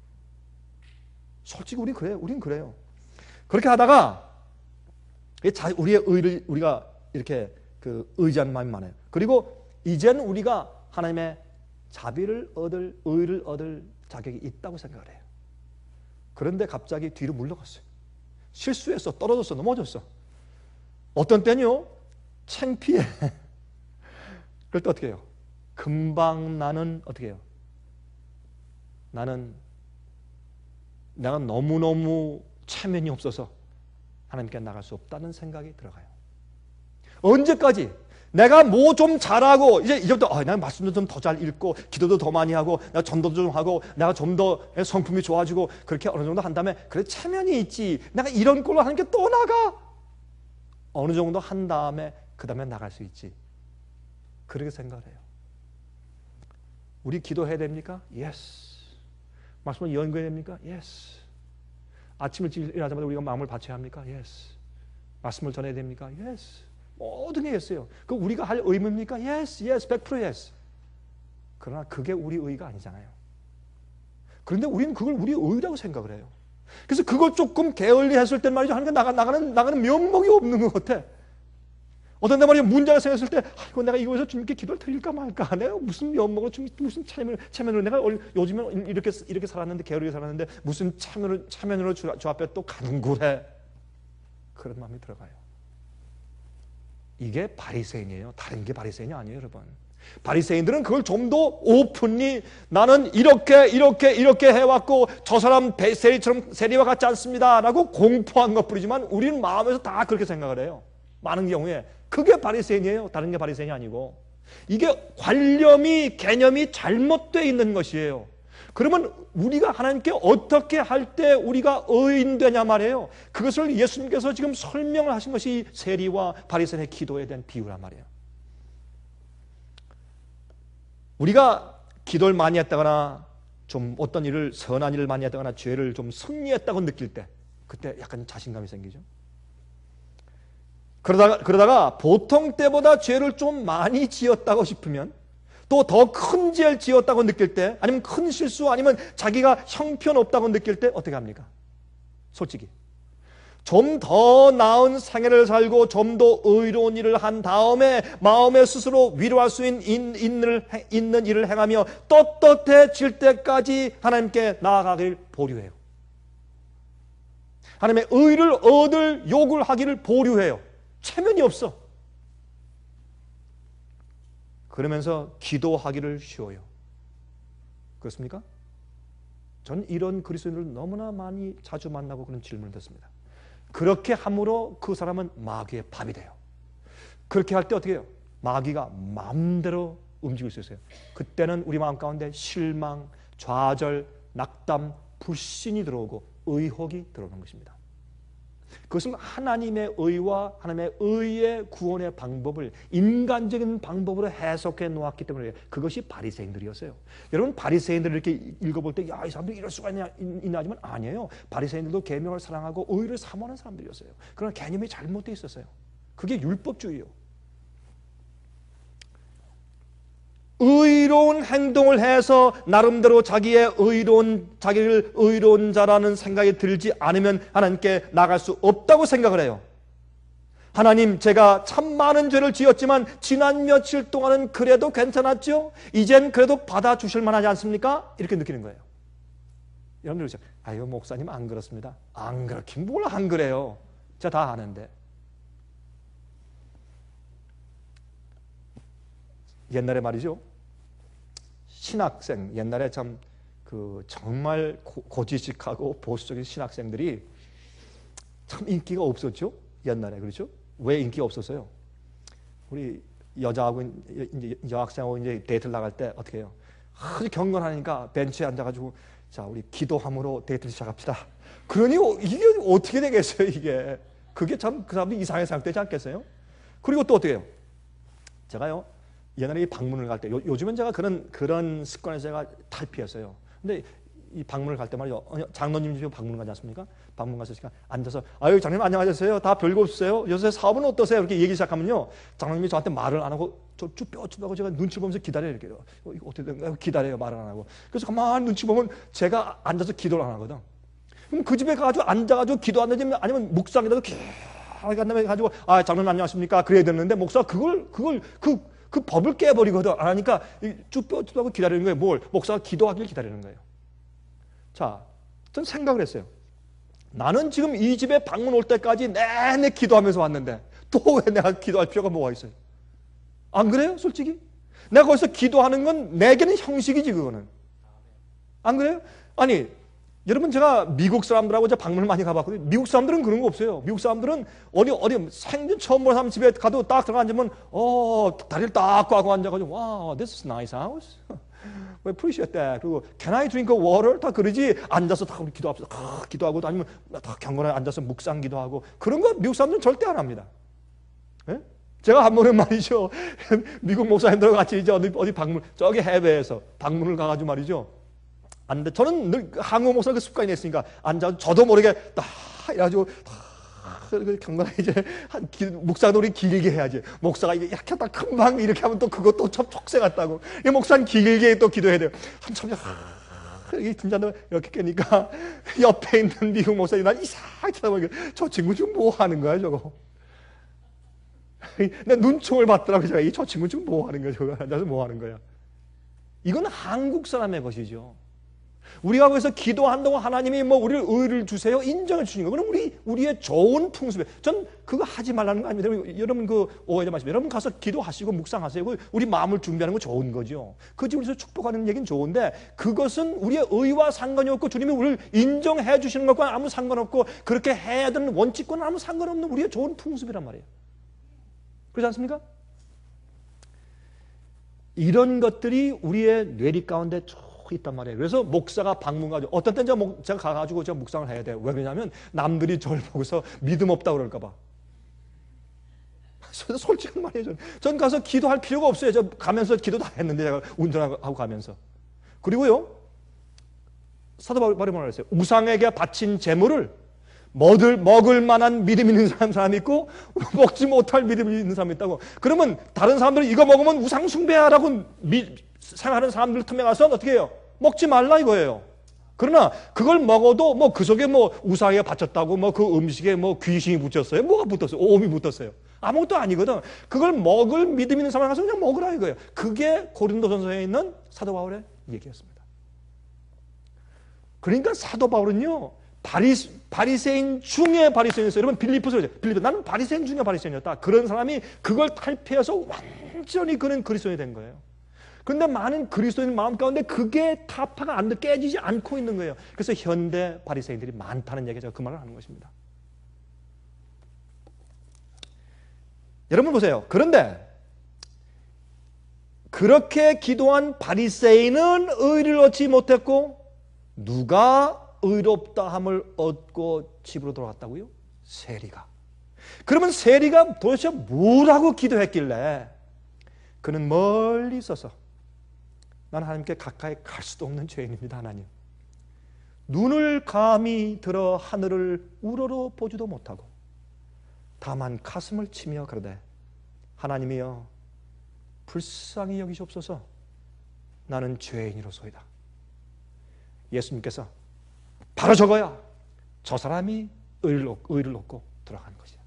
솔직히 우린 그래요. 우린 그래요. 그렇게 하다가 우리의 의를 우리가 이렇게 그 의지하는 마음이 많아요. 그리고 이제는 우리가 하나님의 자비를 얻을 의를 얻을 자격이 있다고 생각을 해요. 그런데 갑자기 뒤로 물러갔어요. 실수했어. 떨어졌어. 넘어졌어. 어떤 때는요 창피해. 그럴 때 어떻게 해요? 금방 나는 어떻게 해요? 나는 내가 너무너무 체면이 없어서 하나님께 나갈 수 없다는 생각이 들어가요. 언제까지? 내가 뭐 좀 잘하고 이제 이제부터 아, 내가 말씀도 좀 더 잘 읽고 기도도 더 많이 하고 내가 전도도 좀 하고 내가 좀 더 성품이 좋아지고 그렇게 어느 정도 한 다음에 그래 체면이 있지 내가 이런 꼴로 하나님께 또 나가 어느 정도 한 다음에 그 다음에 나갈 수 있지 그렇게 생각을 해요. 우리 기도해야 됩니까? Yes. 말씀을 연구해야 됩니까? Yes. 아침을 일어나자마자 우리가 마음을 바쳐야 합니까? Yes. 말씀을 전해야 됩니까? Yes. 모든 게 Yes예요. 그 우리가 할 의무입니까? Yes, yes, 백 퍼센트 yes. 그러나 그게 우리 의가 아니잖아요. 그런데 우리는 그걸 우리 의라고 생각을 해요. 그래서 그걸 조금 게을리했을 때 말이죠. 하니까 나가, 나가는, 나가는 면목이 없는 것 같아. 어떤 데 말이죠. 문제가 생겼을 때, 아이고, 내가 이거에서 주님께 기도를 드릴까 말까. 내가 무슨 면목으로, 무슨 체면으로, 체면으로 내가 요즘에 이렇게, 이렇게 살았는데, 게으르게 살았는데, 무슨 체면으로, 체면으로 주, 주 앞에 또 가는구래. 그런 마음이 들어가요. 이게 바리새인이에요. 다른 게 바리새인이 아니에요, 여러분. 바리새인들은 그걸 좀 더 오픈리 나는 이렇게 이렇게 이렇게 해왔고 저 사람 세리처럼 세리와 같지 않습니다 라고 공포한 것뿐이지만 우리는 마음에서 다 그렇게 생각을 해요. 많은 경우에 그게 바리새인이에요. 다른 게 바리새인이 아니고. 이게 관념이 개념이 잘못되어 있는 것이에요. 그러면 우리가 하나님께 어떻게 할 때 우리가 의인 되냐 말이에요. 그것을 예수님께서 지금 설명을 하신 것이 세리와 바리새인의 기도에 대한 비유란 말이에요. 우리가 기도를 많이 했다거나 좀 어떤 일을 선한 일을 많이 했다거나 죄를 좀 승리했다고 느낄 때 그때 약간 자신감이 생기죠. 그러다가 그러다가 보통 때보다 죄를 좀 많이 지었다고 싶으면 또 더 큰 죄를 지었다고 느낄 때 아니면 큰 실수 아니면 자기가 형편없다고 느낄 때 어떻게 합니까? 솔직히 좀 더 나은 생애를 살고 좀 더 의로운 일을 한 다음에 마음에 스스로 위로할 수 있는, 있는, 있는 일을 행하며 떳떳해질 때까지 하나님께 나아가길 보류해요. 하나님의 의를 얻을 욕을 하기를 보류해요. 체면이 없어. 그러면서 기도하기를 쉬워요. 그렇습니까? 전 이런 그리스도인들을 너무나 많이 자주 만나고 그런 질문을 듣습니다. 그렇게 함으로 그 사람은 마귀의 밥이 돼요. 그렇게 할 때 어떻게 해요? 마귀가 마음대로 움직일 수 있어요. 그때는 우리 마음 가운데 실망, 좌절, 낙담, 불신이 들어오고 의혹이 들어오는 것입니다. 그것은 하나님의 의와 하나님의 의의 구원의 방법을 인간적인 방법으로 해석해 놓았기 때문에 그것이 바리새인들이었어요. 여러분 바리새인들을 이렇게 읽어볼 때 야, 이 사람들이 이럴 수가 있냐, 있나 하지만 아니에요. 바리새인들도 계명을 사랑하고 의를 사모하는 사람들이었어요. 그러나 개념이 잘못되어 있었어요. 그게 율법주의예요. 의로운 행동을 해서 나름대로 자기의 의로운 자기를 의로운 자라는 생각이 들지 않으면 하나님께 나갈 수 없다고 생각을 해요. 하나님, 제가 참 많은 죄를 지었지만 지난 며칠 동안은 그래도 괜찮았죠? 이젠 그래도 받아주실 만하지 않습니까? 이렇게 느끼는 거예요. 여러분들 그러죠? 아유, 목사님 안 그렇습니다. 안 그렇긴 뭘 안 그래요. 제가 다 아는데. 옛날에 말이죠. 신학생, 옛날에 참 그 정말 고, 고지식하고 보수적인 신학생들이 참 인기가 없었죠. 옛날에. 그렇죠? 왜 인기가 없었어요? 우리 여자하고 이제 여학생하고 이제 데이트를 나갈 때 어떻게 해요? 아주 경건하니까 벤치에 앉아가지고 자, 우리 기도함으로 데이트를 시작합시다. 그러니 이게 어떻게 되겠어요, 이게? 그게 참 그 사람들이 이상하게 생각되지 않겠어요? 그리고 또 어떻게 해요? 제가요, 옛날에 이 방문을 갈 때, 요즘은 제가 그런, 그런 습관에서 제가 탈피했어요. 근데 이 방문을 갈 때 말이죠. 장로님 집에 방문 가지 않습니까? 방문 가서 앉아서, 아유, 장로님 안녕하셨어요? 다 별거 없으세요? 요새 사업은 어떠세요? 이렇게 얘기 시작하면요. 장로님이 저한테 말을 안 하고, 저 쭈뼛쭈뼛하고 제가 눈치 보면서 기다려요. 이렇게. 어, 이거 어떻게 된 거야? 기다려요. 말을 안 하고. 그래서 가만히 눈치 보면 제가 앉아서 기도를 안 하거든. 그럼 그 집에 가가지고 앉아가지고 기도 안 되면 아니면 묵상이라도 캬, 가지고, 아, 장로님 안녕하십니까? 그래야 되는데, 목사가 그걸, 그걸, 그, 그 법을 깨버리거든. 안 하니까 쭈뼛쭈뼛하고 기다리는 거예요. 뭘? 목사가 기도하길 기다리는 거예요. 자, 전 생각을 했어요. 나는 지금 이 집에 방문 올 때까지 내내 기도하면서 왔는데 또 왜 내가 기도할 필요가 뭐가 있어요? 안 그래요? 솔직히? 내가 거기서 기도하는 건 내게는 형식이지, 그거는. 안 그래요? 아니, 여러분, 제가 미국 사람들하고 이제 방문을 많이 가봤거든요. 미국 사람들은 그런 거 없어요. 미국 사람들은 어디, 어디, 생전 처음 보는 사람 집에 가도 딱 들어가 앉으면, 어, 다리를 딱 꽈고 앉아가지고, wow, this is nice house. We appreciate that. 그리고, can I drink a water? 다 그러지. 앉아서 다 우리 기도합시다. 아, 기도하고, 아니면 다 경건하게 앉아서 묵상 기도하고. 그런 거 미국 사람들은 절대 안 합니다. 예? 제가 한 번은 말이죠. 미국 목사님들과 같이 이제 어디, 어디 방문, 저기 해외에서 방문을 가가지고 말이죠. 안 돼. 저는 늘 한국 목사 그 습관이 있으니까 앉아 저도 모르게 딱 해가지고 경건하게 이제 한 목사도 우리 길게 해야지. 목사가 이게 이렇게 딱 금방 이렇게 하면 또 그것도 참 촉새 같다고. 이 목사는 길게 또 기도해야 돼요. 한참 이 등잔도 이렇게 깨니까 옆에 있는 미국 목사님 날 이상하게 쳐다보니까 저 친구 지금 뭐 하는 거야 저거. 내 눈총을 받더라고요. 제가 이 저 친구 지금 뭐 하는 거야 저거. 앉아서 뭐 하는 거야. 이건 한국 사람의 것이죠. 우리가 거기서 기도한다고 하나님이 뭐 우리를 의를 주세요 인정해 주시는 거. 그럼 우리 우리의 좋은 풍습에 전 그거 하지 말라는 거 아닙니다. 여러분 그 오해하지 마시고 여러분 가서 기도하시고 묵상하세요. 우리 마음을 준비하는 거 좋은 거죠. 그 집에서 축복하는 얘기는 좋은데 그것은 우리의 의와 상관이 없고 주님이 우리를 인정해 주시는 것과 아무 상관없고 그렇게 해야 되는 원칙과는 아무 상관없는 우리의 좋은 풍습이란 말이에요. 그렇지 않습니까? 이런 것들이 우리의 뇌리 가운데 쭉 있단 말이에요. 그래서 목사가 방문 가지고 어떤 때는 제가, 목, 제가 가가지고 제가 묵상을 해야 돼요. 왜 그러냐면 남들이 저를 보고서 믿음 없다 그럴까 봐. 솔직한 말이에요. 전. 전 가서 기도할 필요가 없어요. 저 가면서 기도 다 했는데 제가 운전하고 가면서. 그리고요 사도 바울이 뭐라 그랬어요? 우상에게 바친 재물을 먹을, 먹을 만한 믿음 있는 사람, 사람이 있고 먹지 못할 믿음이 있는 사람이 있다고. 그러면 다른 사람들은 이거 먹으면 우상 숭배하라고 미, 생각하는 사람들 틈에 가서 어떻게 해요? 먹지 말라 이거예요. 그러나 그걸 먹어도 뭐 그 속에 뭐 우상에 바쳤다고 뭐 그 음식에 뭐 귀신이 붙였어요. 뭐가 붙었어요? 오음이 붙었어요. 아무것도 아니거든. 그걸 먹을 믿음 있는 사람에 가서 그냥 먹으라 이거예요. 그게 고린도전서에 있는 사도 바울의 얘기였습니다. 그러니까 사도 바울은요 바리, 바리새인 중에 바리새인이었어요. 여러분 빌립보서 빌립보 나는 바리새인 중에 바리새인이었다. 그런 사람이 그걸 탈피해서 완전히 그는 그리스도인이 된 거예요. 그런데 많은 그리스도인 마음 가운데 그게 타파가 안 돼 깨지지 않고 있는 거예요. 그래서 현대 바리새인들이 많다는 얘기가 제가 그 말을 하는 것입니다. 여러분 보세요. 그런데 그렇게 기도한 바리새인은 의를 얻지 못했고 누가 의롭다함을 얻고 집으로 돌아갔다고요? 세리가. 그러면 세리가 도대체 뭐라고 기도했길래 그는 멀리 있어서 나는 하나님께 가까이 갈 수도 없는 죄인입니다. 하나님. 눈을 감히 들어 하늘을 우러러 보지도 못하고 다만 가슴을 치며 그러되 하나님이여 불쌍히 여기시옵소서 나는 죄인이로소이다. 예수님께서 바로 저거야. 저 사람이 의를, 의를 얻고 돌아가는 것이야.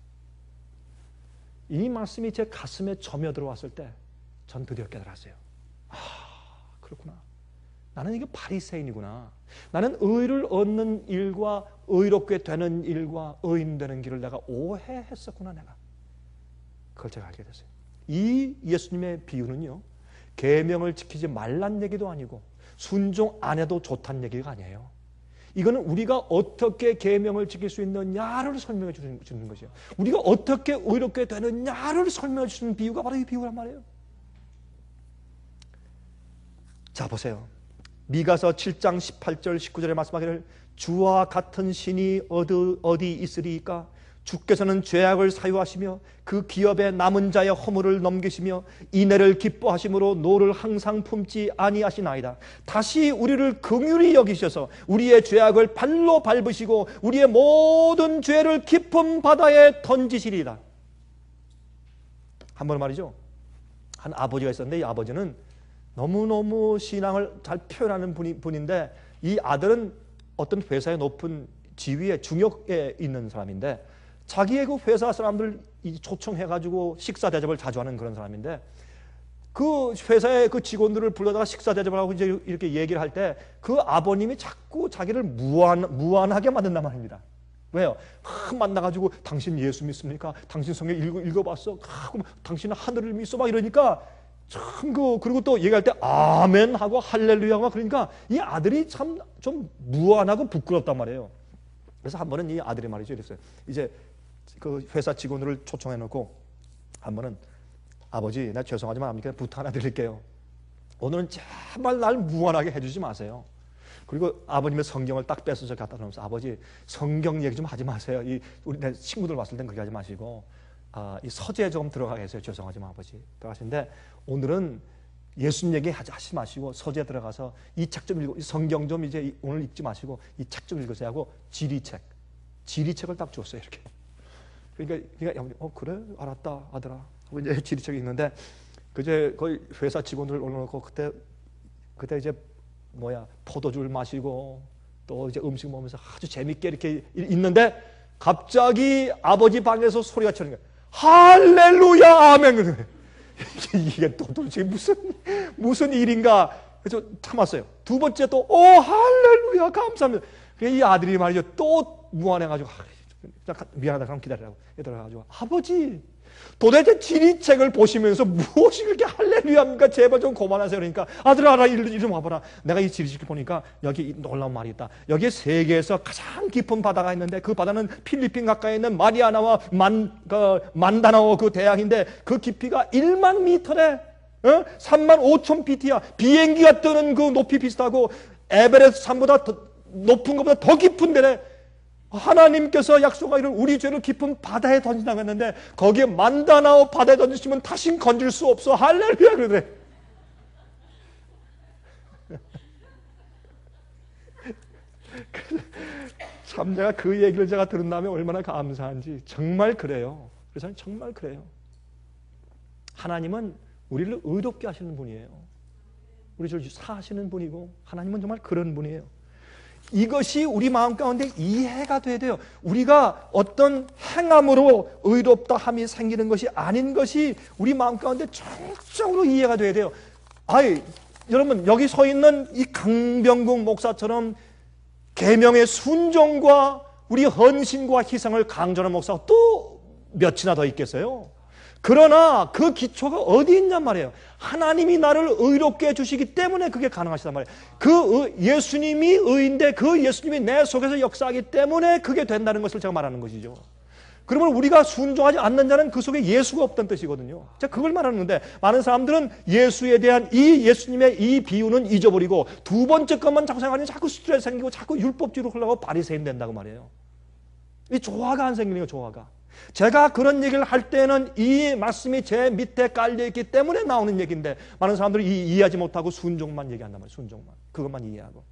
이 말씀이 제 가슴에 점여 들어왔을 때 전 드디어 깨달았어요. 아, 그렇구나. 나는 이게 바리새인이구나. 나는 의를 얻는 일과 의롭게 되는 일과 의인 되는 길을 내가 오해했었구나 내가. 그걸 제가 알게 됐어요. 이 예수님의 비유는요. 계명을 지키지 말란 얘기도 아니고 순종 안 해도 좋다는 얘기가 아니에요. 이거는 우리가 어떻게 계명을 지킬 수 있느냐를 설명해 주는, 주는 것이에요. 우리가 어떻게 의롭게 되느냐를 설명해 주는 비유가 바로 이 비유란 말이에요. 자 보세요. 미가서 칠 장 십팔 절 십구 절에 말씀하기를 주와 같은 신이 어디, 어디 있으리까? 주께서는 죄악을 사유하시며 그 기업에 남은 자의 허물을 넘기시며 인애를 기뻐하심으로 노를 항상 품지 아니하시나이다. 다시 우리를 긍휼히 여기셔서 우리의 죄악을 발로 밟으시고 우리의 모든 죄를 깊은 바다에 던지시리이다. 한 번 말이죠. 한 아버지가 있었는데 이 아버지는 너무너무 신앙을 잘 표현하는 분이, 분인데 이 아들은 어떤 회사의 높은 지위에 중역에 있는 사람인데 자기의 그 회사 사람들 초청해가지고 식사 대접을 자주 하는 그런 사람인데 그 회사의 그 직원들을 불러다가 식사 대접을 하고 이제 이렇게 얘기를 할 때 그 아버님이 자꾸 자기를 무한, 무한하게 만든단 말입니다. 왜요? 아, 만나가지고 당신 예수 믿습니까? 당신 성경 읽어, 읽어봤어? 아, 당신은 하늘을 믿어? 막 이러니까 참 그 그리고 또 얘기할 때 아멘 하고 할렐루야 하고 그러니까 이 아들이 참 좀 무한하고 부끄럽단 말이에요. 그래서 한 번은 이 아들이 말이죠 이랬어요. 이제 그 회사 직원들을 초청해 놓고 한 번은 아버지 나 죄송하지만 아버지께 부탁 하나 드릴게요. 오늘은 제발 날 무한하게 해주지 마세요. 그리고 아버님의 성경을 딱 뺏어서 갖다 놓으면서 아버지 성경 얘기 좀 하지 마세요. 이 우리 내 친구들 왔을 땐 그렇게 하지 마시고 아, 이 서재에 좀 들어가게 해서요. 죄송하지만 아버지 들어가시는데 오늘은 예수님 얘기 하지 마시고 서재에 들어가서 이 책 좀 읽고 성경 좀 이제 오늘 읽지 마시고 이 책 좀 읽으세요 하고 지리책 지리책을 딱 줬어요. 이렇게. 그러니까 그러니까 어 그래 알았다 아들아 하고 이제 지리책이 있는데 그제 거의 회사 직원들 올려놓고 그때 그때 이제 뭐야 포도주를 마시고 또 이제 음식 먹으면서 아주 재밌게 이렇게 있는데 갑자기 아버지 방에서 소리가 치는 거예요. 할렐루야 아멘. 이게 또 도대체 무슨 무슨 일인가? 그래서 참았어요. 두 번째 또 오 할렐루야 감사합니다. 이 아들이 말이죠 또 무안해가지고 미안하다 그럼 기다리라고 얘들아가지고 아버지 도대체 지리책을 보시면서 무엇이 그렇게 할렐루야입니까? 제발 좀 그만하세요. 그러니까 아들아 이리 좀 와봐라. 내가 이 지리책을 보니까 여기 놀라운 말이 있다. 여기에 세계에서 가장 깊은 바다가 있는데 그 바다는 필리핀 가까이 있는 마리아나와 만, 그, 만다나오 그 대양인데 그 깊이가 일만 미터래. 어? 삼만 오천 피트야. 비행기가 뜨는 그 높이 비슷하고 에베레스트 산보다 더 높은 것보다 더 깊은 데래. 하나님께서 약속하기를 우리 죄를 깊은 바다에 던진다고 했는데 거기에 만다나오 바다에 던지시면 다신 건질 수 없어. 할렐루야 그러더래. 참 제가 그 얘기를 제가 들은 다음에 얼마나 감사한지. 정말 그래요. 그래서 정말 그래요. 하나님은 우리를 의롭게 하시는 분이에요. 우리를 사하시는 분이고 하나님은 정말 그런 분이에요. 이것이 우리 마음 가운데 이해가 돼야 돼요. 우리가 어떤 행함으로 의롭다 함이 생기는 것이 아닌 것이 우리 마음 가운데 전적으로 이해가 돼야 돼요. 아이, 여러분 여기 서 있는 이 강병국 목사처럼 계명의 순종과 우리 헌신과 희생을 강조하는 목사가 또 몇이나 더 있겠어요? 그러나 그 기초가 어디 있냔 말이에요. 하나님이 나를 의롭게 해주시기 때문에 그게 가능하시단 말이에요. 그 예수님이 의인데 그 예수님이 내 속에서 역사하기 때문에 그게 된다는 것을 제가 말하는 것이죠. 그러면 우리가 순종하지 않는 자는 그 속에 예수가 없다는 뜻이거든요. 제가 그걸 말하는데 많은 사람들은 예수에 대한 이 예수님의 이 비유는 잊어버리고 두 번째 것만 자꾸 생각하니 자꾸 스트레스 생기고 자꾸 율법주의로 흘러가고 바리새인 된다고 말이에요. 이 조화가 안 생기는 거예요. 조화가. 제가 그런 얘기를 할 때는 이 말씀이 제 밑에 깔려있기 때문에 나오는 얘기인데 많은 사람들이 이해하지 못하고 순종만 얘기한단 말이에요. 순종만. 그것만 이해하고.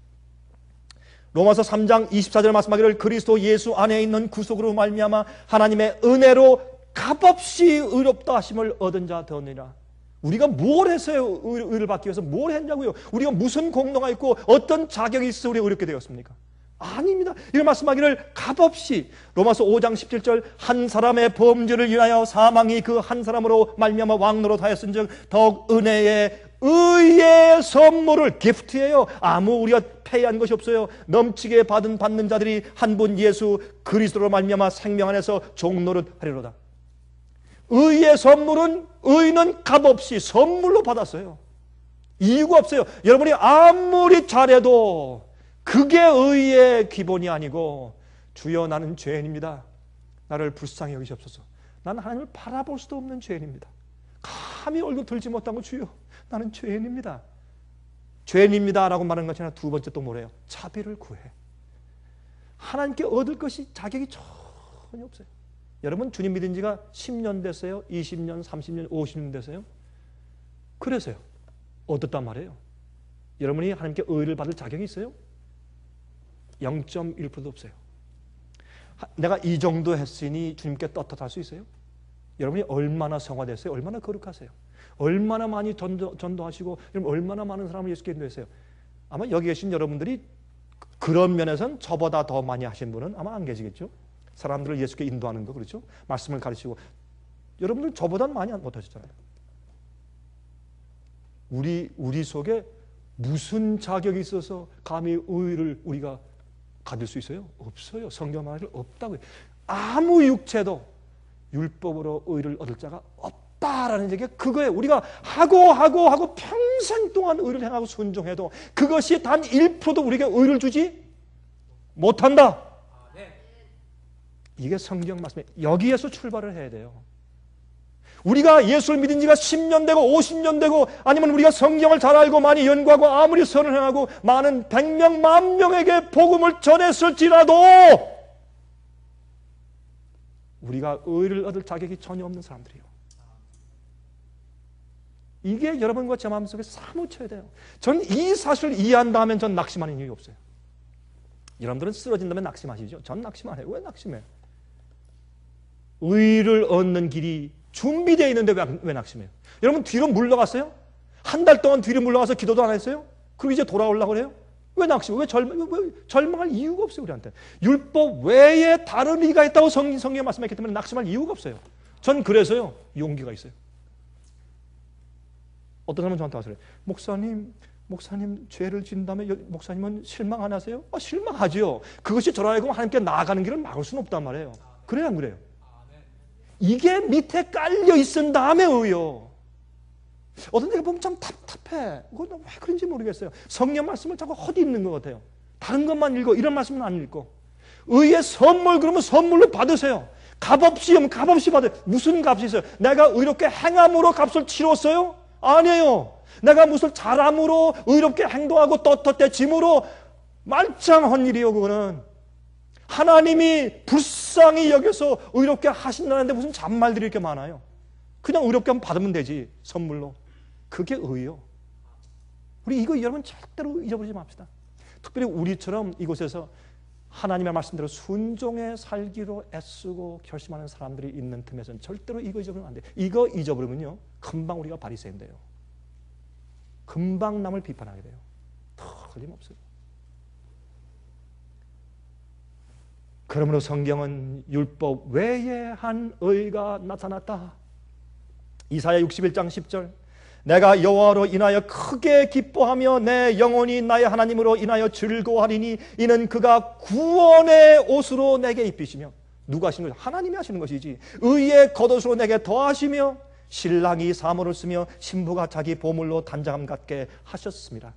로마서 삼 장 이십사 절 말씀하기를 그리스도 예수 안에 있는 구속으로 말미암아 하나님의 은혜로 값없이 의롭다 하심을 얻은 자 되었느니라. 우리가 뭘 했어요? 의를 받기 위해서 뭘 했냐고요? 우리가 무슨 공로가 있고 어떤 자격이 있어 우리가 의롭게 되었습니까? 아닙니다. 이걸 말씀하기를 값없이 로마서 오 장 십칠 절 한 사람의 범죄를 인하여 사망이 그 한 사람으로 말미암아 왕노로 하였은즉 더욱 은혜의 의의 선물을 기프트예요. 아무 우리가 패한 것이 없어요. 넘치게 받은 받는 자들이 한 분 예수 그리스도로 말미암아 생명 안에서 종노릇 하리로다. 의의 선물은 의는 값없이 선물로 받았어요. 이유가 없어요. 여러분이 아무리 잘해도 그게 의의 기본이 아니고 주여 나는 죄인입니다. 나를 불쌍히 여기시옵소서. 나는 하나님을 바라볼 수도 없는 죄인입니다. 감히 얼굴 들지 못하고 주여 나는 죄인입니다. 죄인입니다 라고 말하는 것이 아니라 두 번째 또 뭐래요? 자비를 구해. 하나님께 얻을 것이 자격이 전혀 없어요. 여러분 주님 믿은 지가 십 년 됐어요? 이십 년, 삼십 년, 오십 년 됐어요? 그래서요. 얻었단 말이에요. 여러분이 하나님께 의를 받을 자격이 있어요? 영 점 일 퍼센트도 없어요. 내가 이 정도 했으니 주님께 떳떳할 수 있어요? 여러분이 얼마나 성화됐어요? 얼마나 거룩하세요? 얼마나 많이 전도, 전도하시고 여러분 얼마나 많은 사람을 예수께 인도했어요? 아마 여기 계신 여러분들이 그런 면에서는 저보다 더 많이 하신 분은 아마 안 계시겠죠? 사람들을 예수께 인도하는 거 그렇죠? 말씀을 가르치고 여러분들 저보다는 많이 못하셨잖아요. 우리, 우리 속에 무슨 자격이 있어서 감히 의를 우리가 가질 수 있어요? 없어요. 성경 말을 없다고요. 아무 육체도 율법으로 의를 얻을 자가 없다라는 얘기가 그거예요. 우리가 하고 하고 하고 평생 동안 의를 행하고 순종해도 그것이 단 일 퍼센트도 우리에게 의를 주지 못한다. 이게 성경 말씀이에요. 여기에서 출발을 해야 돼요. 우리가 예수를 믿은 지가 십 년 되고 오십 년 되고 아니면 우리가 성경을 잘 알고 많이 연구하고 아무리 선을 행하고 많은 백 명, 만 명에게 복음을 전했을지라도 우리가 의를 얻을 자격이 전혀 없는 사람들이에요. 이게 여러분과 제 마음속에 사무쳐야 돼요. 저는 이 사실을 이해한다면 전 낙심하는 이유가 없어요. 여러분들은 쓰러진다면 낙심하시죠? 전 낙심 안 해요. 왜 낙심해요? 의를 얻는 길이 준비되어 있는데 왜, 왜 낙심해요? 여러분 뒤로 물러갔어요? 한 달 동안 뒤로 물러가서 기도도 안 했어요? 그리고 이제 돌아오려고 그래요? 왜 낙심? 왜 절망? 왜 절망할 이유가 없어요, 우리한테. 율법 외에 다른 의가 있다고 성, 성경에 말씀했기 때문에 낙심할 이유가 없어요. 전 그래서요, 용기가 있어요. 어떤 사람은 저한테 와서 그래요. 목사님, 목사님 죄를 지은 다음에 목사님은 실망 안 하세요? 아, 실망하죠. 그것이 저라 하여금 하나님께 나아가는 길을 막을 수는 없단 말이에요. 그래요, 안 그래요? 이게 밑에 깔려 있은 다음에 의요. 어떤 데가 보면 참 답답해. 그건 왜 그런지 모르겠어요. 성경 말씀을 자꾸 헛입는 것 같아요. 다른 것만 읽어. 이런 말씀은 안 읽고. 의의 선물 그러면 선물로 받으세요. 값없이 하면 값없이 받아요. 무슨 값이 있어요? 내가 의롭게 행함으로 값을 치렀어요? 아니에요. 내가 무슨 잘함으로 의롭게 행동하고 떳떳해짐으로 말짱한 일이요. 그거는 하나님이 불쌍히 여겨서 의롭게 하신다는데 무슨 잔말들이 이렇게 많아요. 그냥 의롭게 하면 받으면 되지, 선물로. 그게 의요. 우리 이거 여러분 절대로 잊어버리지 맙시다. 특별히 우리처럼 이곳에서 하나님의 말씀대로 순종해 살기로 애쓰고 결심하는 사람들이 있는 틈에서는 절대로 이거 잊어버리면 안 돼요. 이거 잊어버리면요, 금방 우리가 바리새인 돼요. 금방 남을 비판하게 돼요. 틀림없어요. 그러므로 성경은 율법 외에 한 의가 나타났다. 이사야 육십일 장 십 절, 내가 여호와로 인하여 크게 기뻐하며 내 영혼이 나의 하나님으로 인하여 즐거워하리니 이는 그가 구원의 옷으로 내게 입히시며. 누가 하시는 거죠? 하나님이 하시는 것이지. 의의 겉옷으로 내게 더하시며 신랑이 사모를 쓰며 신부가 자기 보물로 단장함 같게 하셨습니다.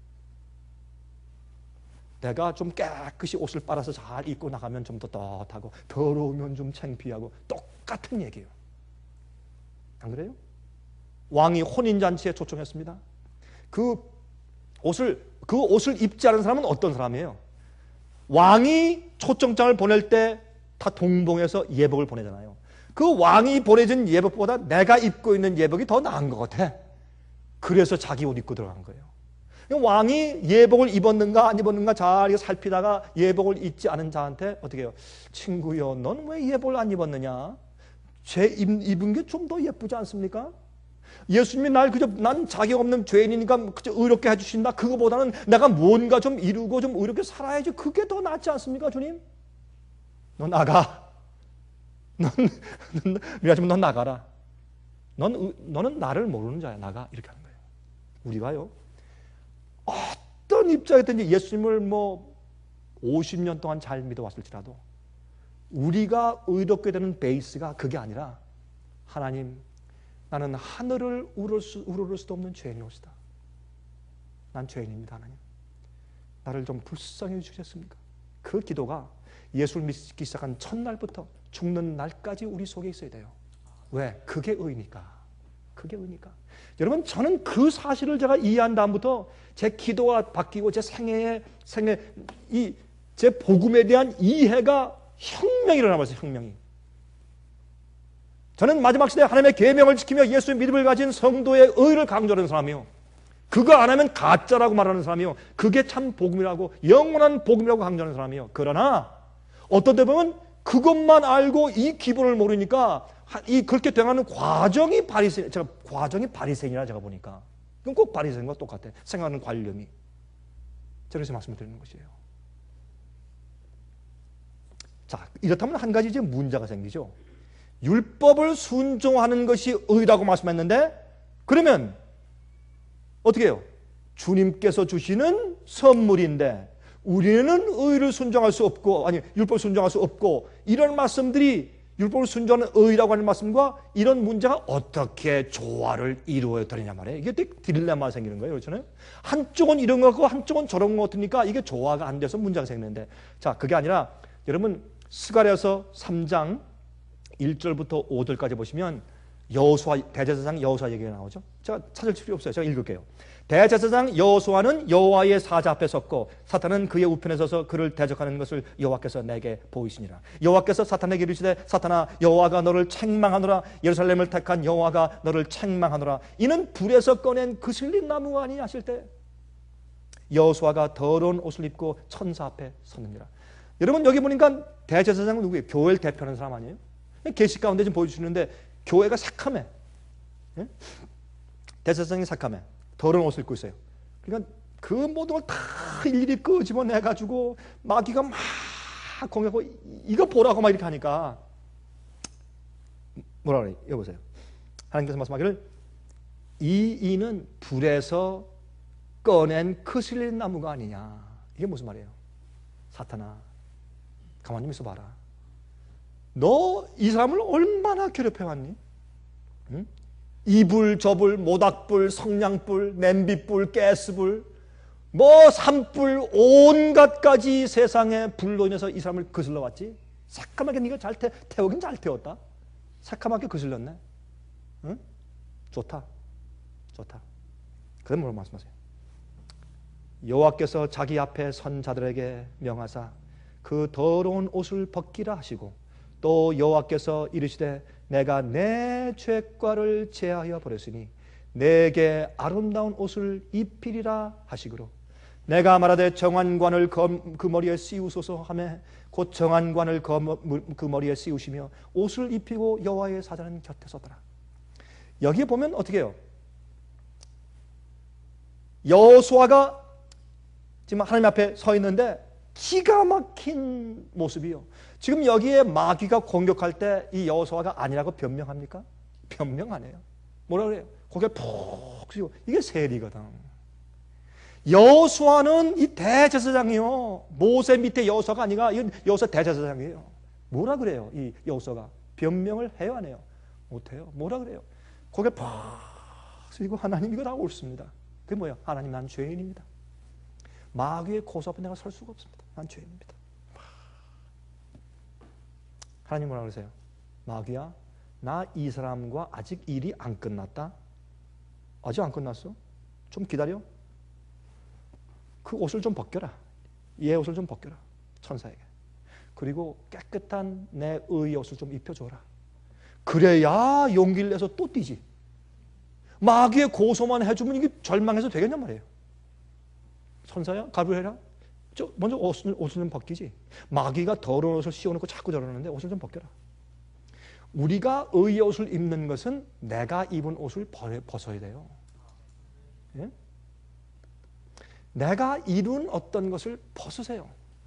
내가 좀 깨끗이 옷을 빨아서 잘 입고 나가면 좀 더 떳하고 더러우면 좀 창피하고 똑같은 얘기예요. 안 그래요? 왕이 혼인잔치에 초청했습니다. 그 옷을, 그 옷을 입지 않은 사람은 어떤 사람이에요? 왕이 초청장을 보낼 때 다 동봉해서 예복을 보내잖아요. 그 왕이 보내준 예복보다 내가 입고 있는 예복이 더 나은 것 같아. 그래서 자기 옷 입고 들어간 거예요. 왕이 예복을 입었는가 안 입었는가 잘 살피다가 예복을 입지 않은 자한테 어떻게 해요? 친구여, 넌 왜 예복을 안 입었느냐? 제 입은 게 좀 더 예쁘지 않습니까? 예수님이 날 그저 난 자격 없는 죄인이니까 그저 의롭게 해주신다. 그거보다는 내가 뭔가 좀 이루고 좀 의롭게 살아야지. 그게 더 낫지 않습니까, 주님? 너 나가. 넌, 미안하지만 넌 나가라. 넌, 너는 나를 모르는 자야. 나가. 이렇게 하는 거예요. 우리가요, 어떤 입장이든지 예수님을 뭐 오십 년 동안 잘 믿어왔을지라도 우리가 의롭게 되는 베이스가 그게 아니라 하나님, 나는 하늘을 우러를, 수, 우러를 수도 없는 죄인이옵시다. 난 죄인입니다, 하나님. 나를 좀 불쌍히 해주시겠습니까? 그 기도가 예수를 믿기 시작한 첫날부터 죽는 날까지 우리 속에 있어야 돼요. 왜? 그게 의니까. 그게 의니까. 여러분, 저는 그 사실을 제가 이해한 다음부터 제 기도가 바뀌고 제 생애에 생애 이 제 복음에 대한 이해가 혁명이 일어나면서 혁명이. 저는 마지막 시대에 하나님의 계명을 지키며 예수의 믿음을 가진 성도의 의를 강조하는 사람이요. 그거 안 하면 가짜라고 말하는 사람이요. 그게 참 복음이라고, 영원한 복음이라고 강조하는 사람이요. 그러나 어떤 데 보면 그것만 알고 이 기본을 모르니까 이 그렇게 돼가는 과정이 바리새, 제가 과정이 바리새인이라 제가 보니까 그건 꼭 바리새인과 똑같아. 생각하는 관념이. 제가 그래서 말씀을 드리는 것이에요. 자, 이렇다면 한 가지 이제 문제가 생기죠. 율법을 순종하는 것이 의라고 말씀했는데, 그러면 어떻게 해요? 주님께서 주시는 선물인데 우리는 의를 순종할 수 없고, 아니 율법을 순종할 수 없고, 이런 말씀들이 율법을 순종하는 의라고 하는 말씀과 이런 문제가 어떻게 조화를 이루어야 되느냐 말이에요. 이게 되게 딜레마가 생기는 거예요. 그렇잖아요. 한쪽은 이런 거 같고 한쪽은 저런 거 같으니까 이게 조화가 안 돼서 문제가 생기는데, 자, 그게 아니라 여러분 스가랴서 삼 장 일 절부터 오 절까지 보시면 여호수아, 대제사장 여호수아 얘기가 나오죠. 제가 찾을 필요 없어요. 제가 읽을게요. 대제사장 여호수아는 여호와의 사자 앞에 섰고 사탄은 그의 우편에 서서 그를 대적하는 것을 여호와께서 내게 보이시니라. 여호와께서 사탄에게 이르시되 사탄아, 여호와가 너를 책망하노라. 예루살렘을 택한 여호와가 너를 책망하노라. 이는 불에서 꺼낸 그슬린 나무가 아니냐 하실 때 여호수아가 더러운 옷을 입고 천사 앞에 섰느니라. 여러분, 여기 보니까 대제사장은 누구예요? 교회를 대표하는 사람 아니에요? 계시 가운데 좀 보여주시는데 교회가 삭함해. 예? 대제사장이 삭함해. 더러운 옷을 입고 있어요. 그러니까 그 모든 걸 다 일일이 끄집어내가지고 마귀가 막 공격하고 이거 보라고 막 이렇게 하니까 뭐라 그래요? 여보세요. 하나님께서 말씀하기를 이 이는 불에서 꺼낸 크실린 나무가 아니냐. 이게 무슨 말이에요? 사탄아, 가만히 좀 있어봐라. 너 이 사람을 얼마나 괴롭혀왔니? 응? 이불, 저불, 모닥불, 성냥불, 냄비불, 가스불, 뭐 산불, 온갖 가지 세상의 불로 인해서 이 사람을 거슬러 왔지. 새까맣게 네가 잘 태, 태우긴 잘 태웠다. 새까맣게 거슬렸네. 응? 좋다, 좋다. 그럼 뭐라고 말씀하세요? 여호와께서 자기 앞에 선 자들에게 명하사 그 더러운 옷을 벗기라 하시고 또 여호와께서 이르시되 내가 내 죄과를 제하여 버렸으니 내게 아름다운 옷을 입히리라 하시기로 내가 말하되 정한관을 그 머리에 씌우소서 하매 곧 정한관을 그 머리에 씌우시며 옷을 입히고 여호와의 사자는 곁에 서더라. 여기에 보면 어떻게 해요? 여호수아가 지금 하나님 앞에 서 있는데 기가 막힌 모습이요. 지금 여기에 마귀가 공격할 때 이 여호수아가 아니라고 변명합니까? 변명 안 해요. 뭐라 그래요? 고개 푹 숙이고 이게 세리거든. 여호수아는 이 대제사장이요. 모세 밑에 여호수아가 아니라 이건 여호수아 대제사장이에요. 뭐라 그래요? 이 여호수아가 변명을 해요, 안 해요? 못 해요. 뭐라 그래요? 고개 푹 숙이고 하나님 이거 다 옳습니다. 그게 뭐야? 하나님 난 죄인입니다. 마귀의 고소 앞에 내가 설 수가 없습니다. 난 죄인입니다. 하나님 뭐라 그러세요? 마귀야, 나 이 사람과 아직 일이 안 끝났다. 아직 안 끝났어? 좀 기다려. 그 옷을 좀 벗겨라. 얘 옷을 좀 벗겨라. 천사에게. 그리고 깨끗한 내 의의 옷을 좀 입혀줘라. 그래야 용기를 내서 또 뛰지. 마귀의 고소만 해주면 이게 절망해서 되겠냔 말이에요. 천사야, 가브리엘아, 저 먼저 옷을, 옷을 좀 벗기지. 마귀가 더러운 옷을 씌워놓고 자꾸 저러는데 옷을 좀 벗겨라. 우리가 의의 옷을 입는 것은 내가 입은 옷을 벗어야 돼요. 예? 내가 이룬 어떤 것을 벗으세요.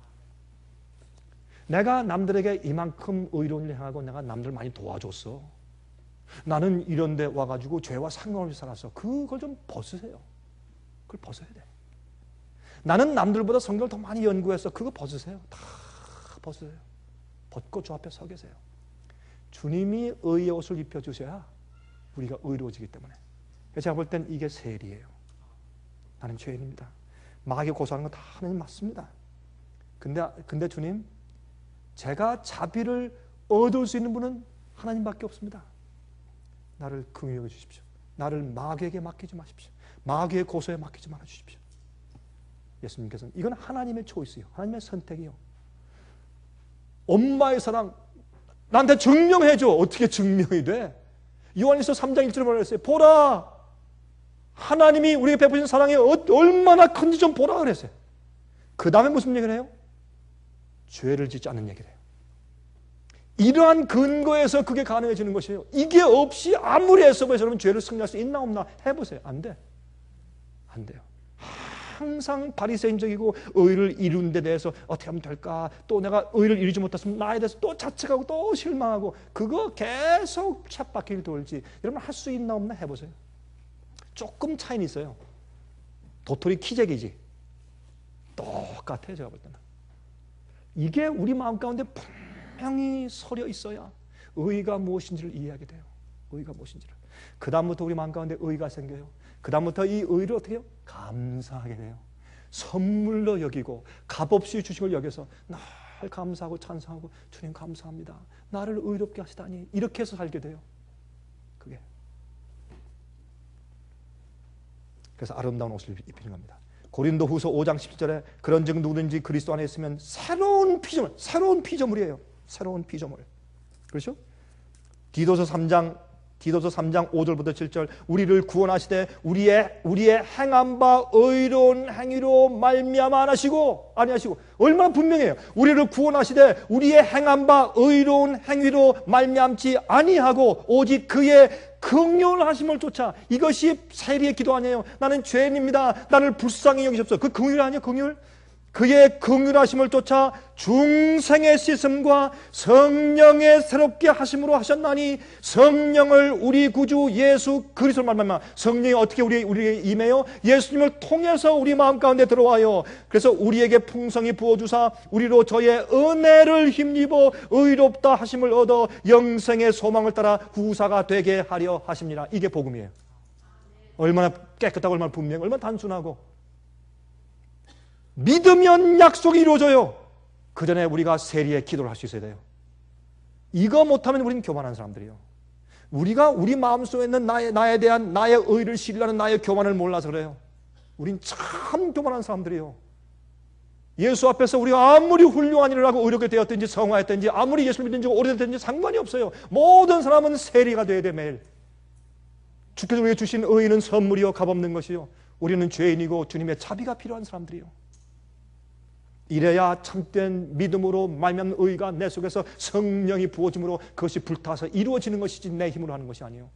내가 남들에게 이만큼 의로운 일을 행하고 내가 남들 많이 도와줬어. 나는 이런 데 와가지고 죄와 상관없이 살았어. 그걸 좀 벗으세요. 그걸 벗어야 돼. 나는 남들보다 성경을 더 많이 연구했어. 그거 벗으세요. 다 벗으세요. 벗고 주 앞에 서 계세요. 주님이 의의 옷을 입혀주셔야 우리가 의로워지기 때문에. 제가 볼 땐 이게 세리예요. 나는 죄인입니다. 마귀 고소하는 건 다 하나님 맞습니다. 근데, 근데 주님, 제가 자비를 얻을 수 있는 분은 하나님밖에 없습니다. 나를 긍휼히 여겨 주십시오. 나를 마귀에게 맡기지 마십시오. 마귀의 고소에 맡기지 말아 주십시오. 예수님께서는 이건 하나님의 초이스요. 하나님의 선택이요. 엄마의 사랑 나한테 증명해줘. 어떻게 증명이 돼? 요한일서 삼 장 일 절에 뭐라 그랬어요? 보라, 하나님이 우리에게 베푸신 사랑이 얼마나 큰지 좀 보라 그랬어요. 그 다음에 무슨 얘기를 해요? 죄를 짓지 않는 얘기를 해요. 이러한 근거에서 그게 가능해지는 것이에요. 이게 없이 아무리 애써봐서 여러분 죄를 승리할 수 있나 없나 해보세요. 안 돼. 안 돼요. 항상 바리새인적이고 의를 이룬 데 대해서 어떻게 하면 될까? 또 내가 의를 이루지 못했으면 나에 대해서 또 자책하고 또 실망하고 그거 계속 쳇바퀴를 돌지. 여러분 할 수 있나 없나 해보세요. 조금 차이는 있어요. 도토리 키재기지. 똑같아요. 제가 볼 때는. 이게 우리 마음 가운데 분명히 서려 있어야 의가 무엇인지를 이해하게 돼요. 의가 무엇인지를. 그 다음부터 우리 마음 가운데 의가 생겨요. 그 다음부터 이 의를 어떻게 해요? 감사하게 돼요. 선물로 여기고 값없이 주신 걸 여겨서 늘 감사하고 찬송하고 주님 감사합니다. 나를 의롭게 하시다니 이렇게 해서 살게 돼요. 그게. 그래서 아름다운 옷을 입히는 겁니다. 고린도후서 오 장 십칠 절에 그런즉 누구든지 그리스도 안에 있으면 새로운 피조물, 새로운 피조물이에요. 새로운 피조물. 그렇죠? 디도서 삼 장 디도서 삼 장 오 절부터 칠 절 우리를 구원하시되 우리의 우리의 행한 바 의로운 행위로 말미암아 안 하시고 아니하시고 얼마나 분명해요. 우리를 구원하시되 우리의 행한 바 의로운 행위로 말미암지 아니하고 오직 그의 긍휼하심을 쫓아. 이것이 세리의 기도 아니에요. 나는 죄인입니다. 나를 불쌍히 여기십시오. 그 긍휼 아니에요? 긍휼? 그의 긍휼하심을 쫓아 중생의 씻음과 성령의 새롭게 하심으로 하셨나니 성령을 우리 구주 예수 그리스도 말미암아. 성령이 어떻게 우리 우리에게 임해요? 예수님을 통해서 우리 마음 가운데 들어와요. 그래서 우리에게 풍성히 부어 주사 우리로 저의 은혜를 힘입어 의롭다 하심을 얻어 영생의 소망을 따라 후사가 되게 하려 하십니다. 이게 복음이에요. 얼마나 깨끗하고 얼마나 분명, 얼마나 단순하고. 믿으면 약속이 이루어져요. 그 전에 우리가 세리의 기도를 할 수 있어야 돼요. 이거 못하면 우리는 교만한 사람들이에요. 우리가 우리 마음속에 있는 나에, 나에 대한 나의 의를 신뢰하는 나의 교만을 몰라서 그래요. 우린 참 교만한 사람들이에요. 예수 앞에서 우리가 아무리 훌륭한 일을 하고 의롭게 되었든지 성화했든지 아무리 예수를 믿는지 오래됐든지 상관이 없어요. 모든 사람은 세리가 되어야 돼. 매일 주께서 우리에게 주신 의는 선물이요 값없는 것이요 우리는 죄인이고 주님의 자비가 필요한 사람들이요. 이래야 참된 믿음으로 말미암는 의가 내 속에서 성령이 부어짐으로 그것이 불타서 이루어지는 것이지 내 힘으로 하는 것이 아니에요.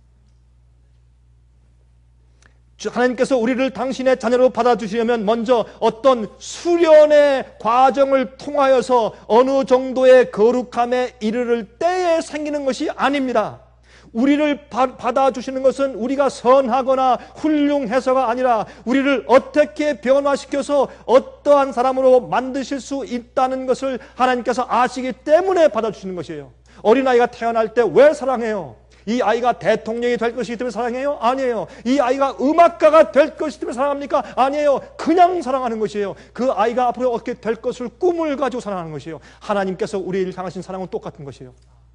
하나님께서 우리를 당신의 자녀로 받아주시려면 먼저 어떤 수련의 과정을 통하여서 어느 정도의 거룩함에 이르를 때에 생기는 것이 아닙니다. 우리를 받아주시는 것은 우리가 선하거나 훌륭해서가 아니라 우리를 어떻게 변화시켜서 어떠한 사람으로 만드실 수 있다는 것을 하나님께서 아시기 때문에 받아주시는 것이에요. 어린아이가 태어날 때 왜 사랑해요? 이 아이가 대통령이 될 것이기 때문에 사랑해요? 아니에요. 이 아이가 음악가가 될 것이기 때문에 사랑합니까? 아니에요. 그냥 사랑하는 것이에요. 그 아이가 앞으로 어떻게 될 것을 꿈을 가지고 사랑하는 것이에요. 하나님께서 우리를 향하신 사랑은 똑같은 것이에요.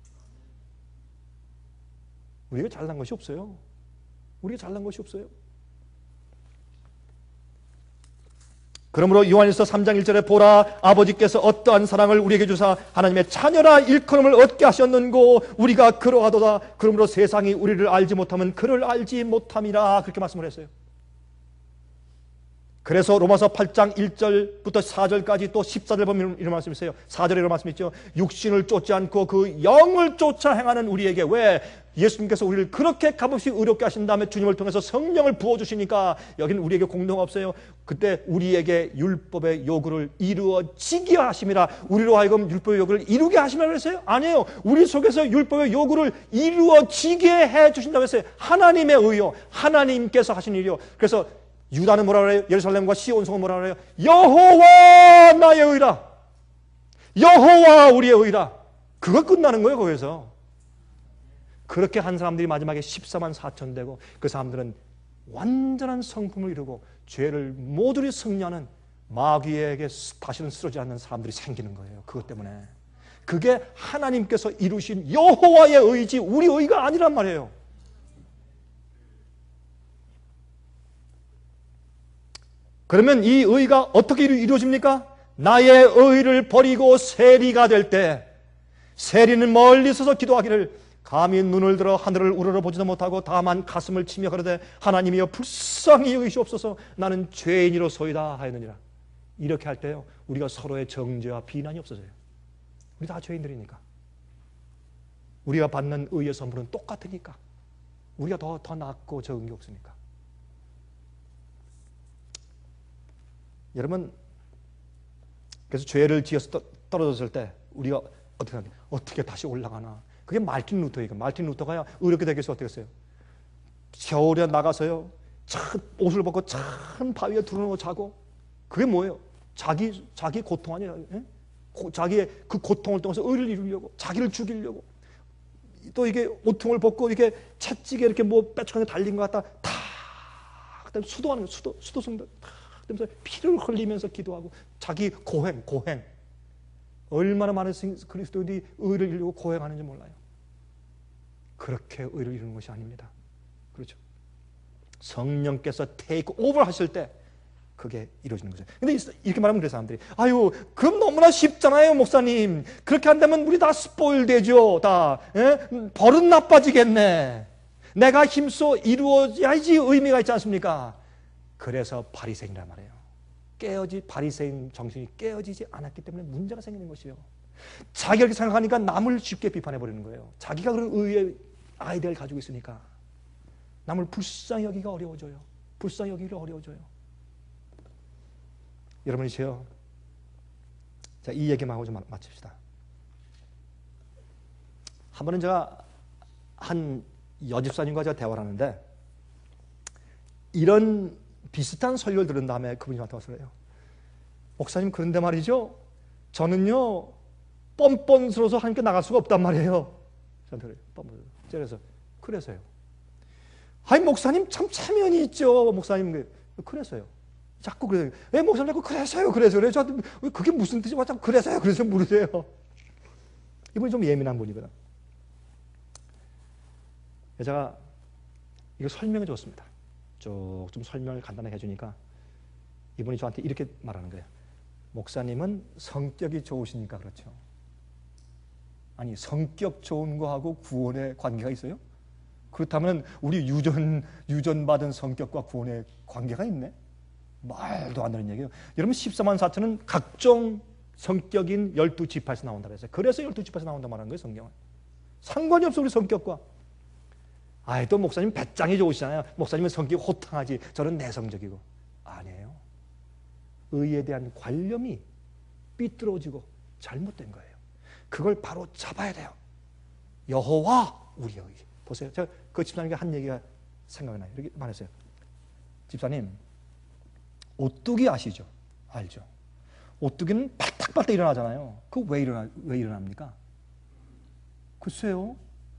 우리가 잘난 것이 없어요. 우리가 잘난 것이 없어요. 그러므로 요한일서 삼 장 일 절에 보라 아버지께서 어떠한 사랑을 우리에게 주사 하나님의 자녀라 일컬음을 얻게 하셨는고 우리가 그러하도다. 그러므로 세상이 우리를 알지 못하면 그를 알지 못함이라. 그렇게 말씀을 했어요. 그래서 로마서 팔 장 일 절부터 사 절까지 또 십사 절 보면 이런 말씀이 있어요. 사 절에 이런 말씀이 있죠. 육신을 쫓지 않고 그 영을 쫓아 행하는 우리에게 왜 예수님께서 우리를 그렇게 값없이 의롭게 하신 다음에 주님을 통해서 성령을 부어주시니까 여기는 우리에게 공동 없어요. 그때 우리에게 율법의 요구를 이루어지게 하심이라. 우리로 하여금 율법의 요구를 이루게 하심이라고 했어요? 아니에요. 우리 속에서 율법의 요구를 이루어지게 해주신다고 했어요. 하나님의 의요. 하나님께서 하신 일이요. 그래서 유다는 뭐라 그래요? 예루살렘과 시온성은 뭐라 그래요? 여호와 나의 의라. 여호와 우리의 의라. 그거 끝나는 거예요. 거기서. 그렇게 한 사람들이 마지막에 십사만 사천 되고 그 사람들은 완전한 성품을 이루고 죄를 모두리 승리하는 마귀에게 다시는 쓰러지지 않는 사람들이 생기는 거예요. 그것 때문에. 그게 하나님께서 이루신 여호와의 의지 우리 의가 아니란 말이에요. 그러면 이 의가 어떻게 이루어집니까? 나의 의를 버리고 세리가 될 때, 세리는 멀리 서서 기도하기를 감히 눈을 들어 하늘을 우러러보지도 못하고 다만 가슴을 치며 그러되 하나님이여 불쌍히 여기시옵소서 나는 죄인이로소이다 하였느니라. 이렇게 할 때요 우리가 서로의 정죄와 비난이 없어져요. 우리 다 죄인들이니까. 우리가 받는 의의 선물은 똑같으니까. 우리가 더, 더 낫고 적은 게 없으니까. 여러분, 그래서 죄를 지어서 떨어졌을 때 우리가 어떻게 합니까? 어떻게 다시 올라가나? 그게 말틴 루터예요. 말틴 루터가 의롭게 되기 위해서 어떻게 했어요? 겨울에 나가서요, 참 옷을 벗고 참 바위에 두르고 자고. 그게 뭐예요? 자기 자기 고통 아니에요? 예? 고, 자기의 그 고통을 통해서 의를 이루려고, 자기를 죽이려고. 또 이게 옷통을 벗고 이렇게 채찍에 이렇게 뭐 빼쭉하게 달린 것 같다. 다 그다음에 수도하는 거, 수도 수도승들 다. 그러면서 피를 흘리면서 기도하고 자기 고행, 고행. 얼마나 많은 그리스도인들이 의를 이루고 고행하는지 몰라요. 그렇게 의를 이루는 것이 아닙니다. 그렇죠? 성령께서 테이크 오버 하실 때 그게 이루어지는 거죠. 근데 이렇게 말하면 그래 사람들이 아유 그럼 너무나 쉽잖아요 목사님. 그렇게 한다면 우리 다 스포일 되죠. 다 예? 버릇 나빠지겠네. 내가 힘써 이루어야지 의미가 있지 않습니까? 그래서 바리새인이란 말이에요. 깨어지 바리새인 정신이 깨어지지 않았기 때문에 문제가 생기는 것이요. 자기가 그렇게 생각하니까 남을 쉽게 비판해 버리는 거예요. 자기가 그런 의의 아이디어를 가지고 있으니까 남을 불쌍히 여기가 어려워져요. 불쌍히 여기기가 어려워져요. 여러분이시여, 자, 이 얘기만 하고 좀 마칩시다. 한 번은 제가 한 여집사님과 제가 대화를 하는데 이런 비슷한 설교를 들은 다음에 그분이 저한테 와서 그래요. 목사님 그런데 말이죠. 저는요 뻔뻔스러워서 하나님께 나갈 수가 없단 말이에요. 저한테 그래요. 뻔뻔스러워. 그래서 그래서요. 아니 목사님 참 체면이 있죠. 목사님 그래서요. 자꾸 그래요. 왜 목사님 자꾸 그래서요. 그래서 그래요. 저한테 그게 무슨 뜻이 자꾸 그래서요. 그래서 물으세요. 이분이 좀 예민한 분이거든. 제가 이거 설명해 줬습니다. 쭉 좀 설명을 간단하게 해주니까 이분이 저한테 이렇게 말하는 거예요. 목사님은 성격이 좋으시니까 그렇죠. 아니 성격 좋은 거하고 구원의 관계가 있어요? 그렇다면 우리 유전 유전받은 성격과 구원의 관계가 있네? 말도 안 되는 얘기예요. 여러분 십사만 사천은 각종 성격인 열두 지파에서 나온다고 했어요. 그래서 열두 지파에서 나온다 말하는 거예요. 성경은. 상관이 없어 우리 성격과. 아이 또 목사님 배짱이 좋으시잖아요. 목사님은 성격이 호탕하지 저는 내성적이고. 아니에요. 의에 대한 관념이 삐뚤어지고 잘못된 거예요. 그걸 바로 잡아야 돼요. 여호와 우리의 의. 보세요. 제가 그 집사님께 한 얘기가 생각이 나요. 이렇게 말했어요. 집사님 오뚜기 아시죠? 알죠? 오뚜기는 발딱발딱 일어나잖아요. 그거 왜 일어나, 왜 일어납니까? 글쎄요.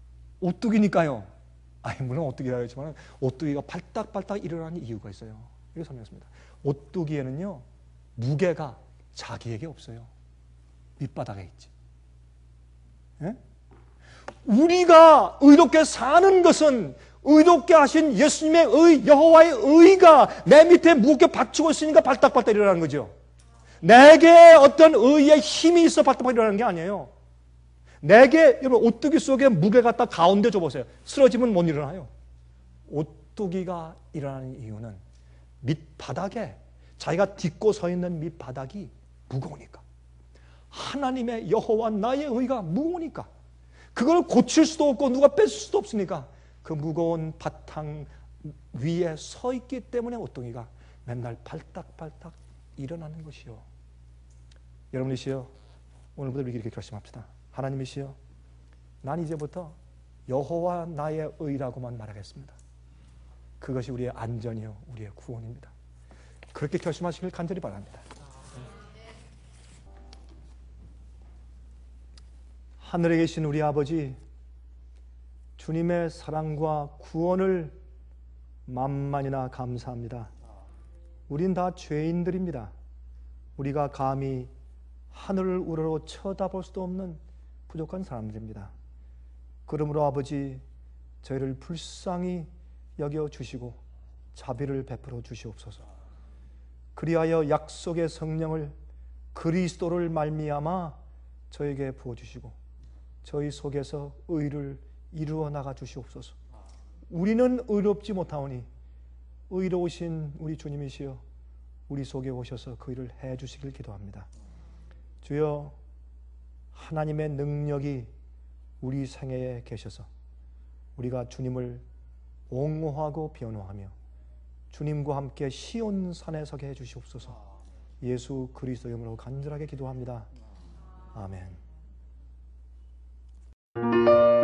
오뚜기니까요. 아니 물론 오뚜기라고 했지만 오뚜기가 발딱발딱 일어나는 이유가 있어요. 이렇게 설명했습니다. 오뚜기에는요 무게가 자기에게 없어요. 밑바닥에 있지. 예? 우리가 의롭게 사는 것은 의롭게 하신 예수님의 의, 여호와의 의가 내 밑에 무겁게 받치고 있으니까 발딱발딱 일어나는 거죠. 내게 어떤 의의 힘이 있어 발딱발딱 일어나는 게 아니에요. 내게 여러분 오뚜기 속에 무게가 딱 가운데 줘보세요. 쓰러지면 못 일어나요. 오뚜기가 일어나는 이유는 밑바닥에 자기가 딛고 서 있는 밑바닥이 무거우니까. 하나님의 여호와 나의 의가 무거우니까. 그걸 고칠 수도 없고 누가 뺄 수도 없으니까 그 무거운 바탕 위에 서 있기 때문에 오뚜기가 맨날 발딱발딱 일어나는 것이요. 여러분이시여 오늘부터 우리 이렇게 결심합시다. 하나님이시여 난 이제부터 여호와 나의 의라고만 말하겠습니다. 그것이 우리의 안전이요 우리의 구원입니다. 그렇게 결심하시길 간절히 바랍니다. 하늘에 계신 우리 아버지, 주님의 사랑과 구원을 만만이나 감사합니다. 우린 다 죄인들입니다. 우리가 감히 하늘을 우러러 쳐다볼 수도 없는 부족한 사람들입니다. 그러므로 아버지, 저희를 불쌍히 여겨주시고 자비를 베풀어 주시옵소서. 그리하여 약속의 성령을 그리스도를 말미암아 저에게 부어주시고 저희 속에서 의를 이루어 나가 주시옵소서. 우리는 의롭지 못하오니 의로우신 우리 주님이시여 우리 속에 오셔서 그 일을 해주시길 기도합니다. 주여, 하나님의 능력이 우리 생애에 계셔서 우리가 주님을 옹호하고 변호하며 주님과 함께 시온산에 서게 해주시옵소서. 예수 그리스도 이름으로 간절하게 기도합니다. 아멘.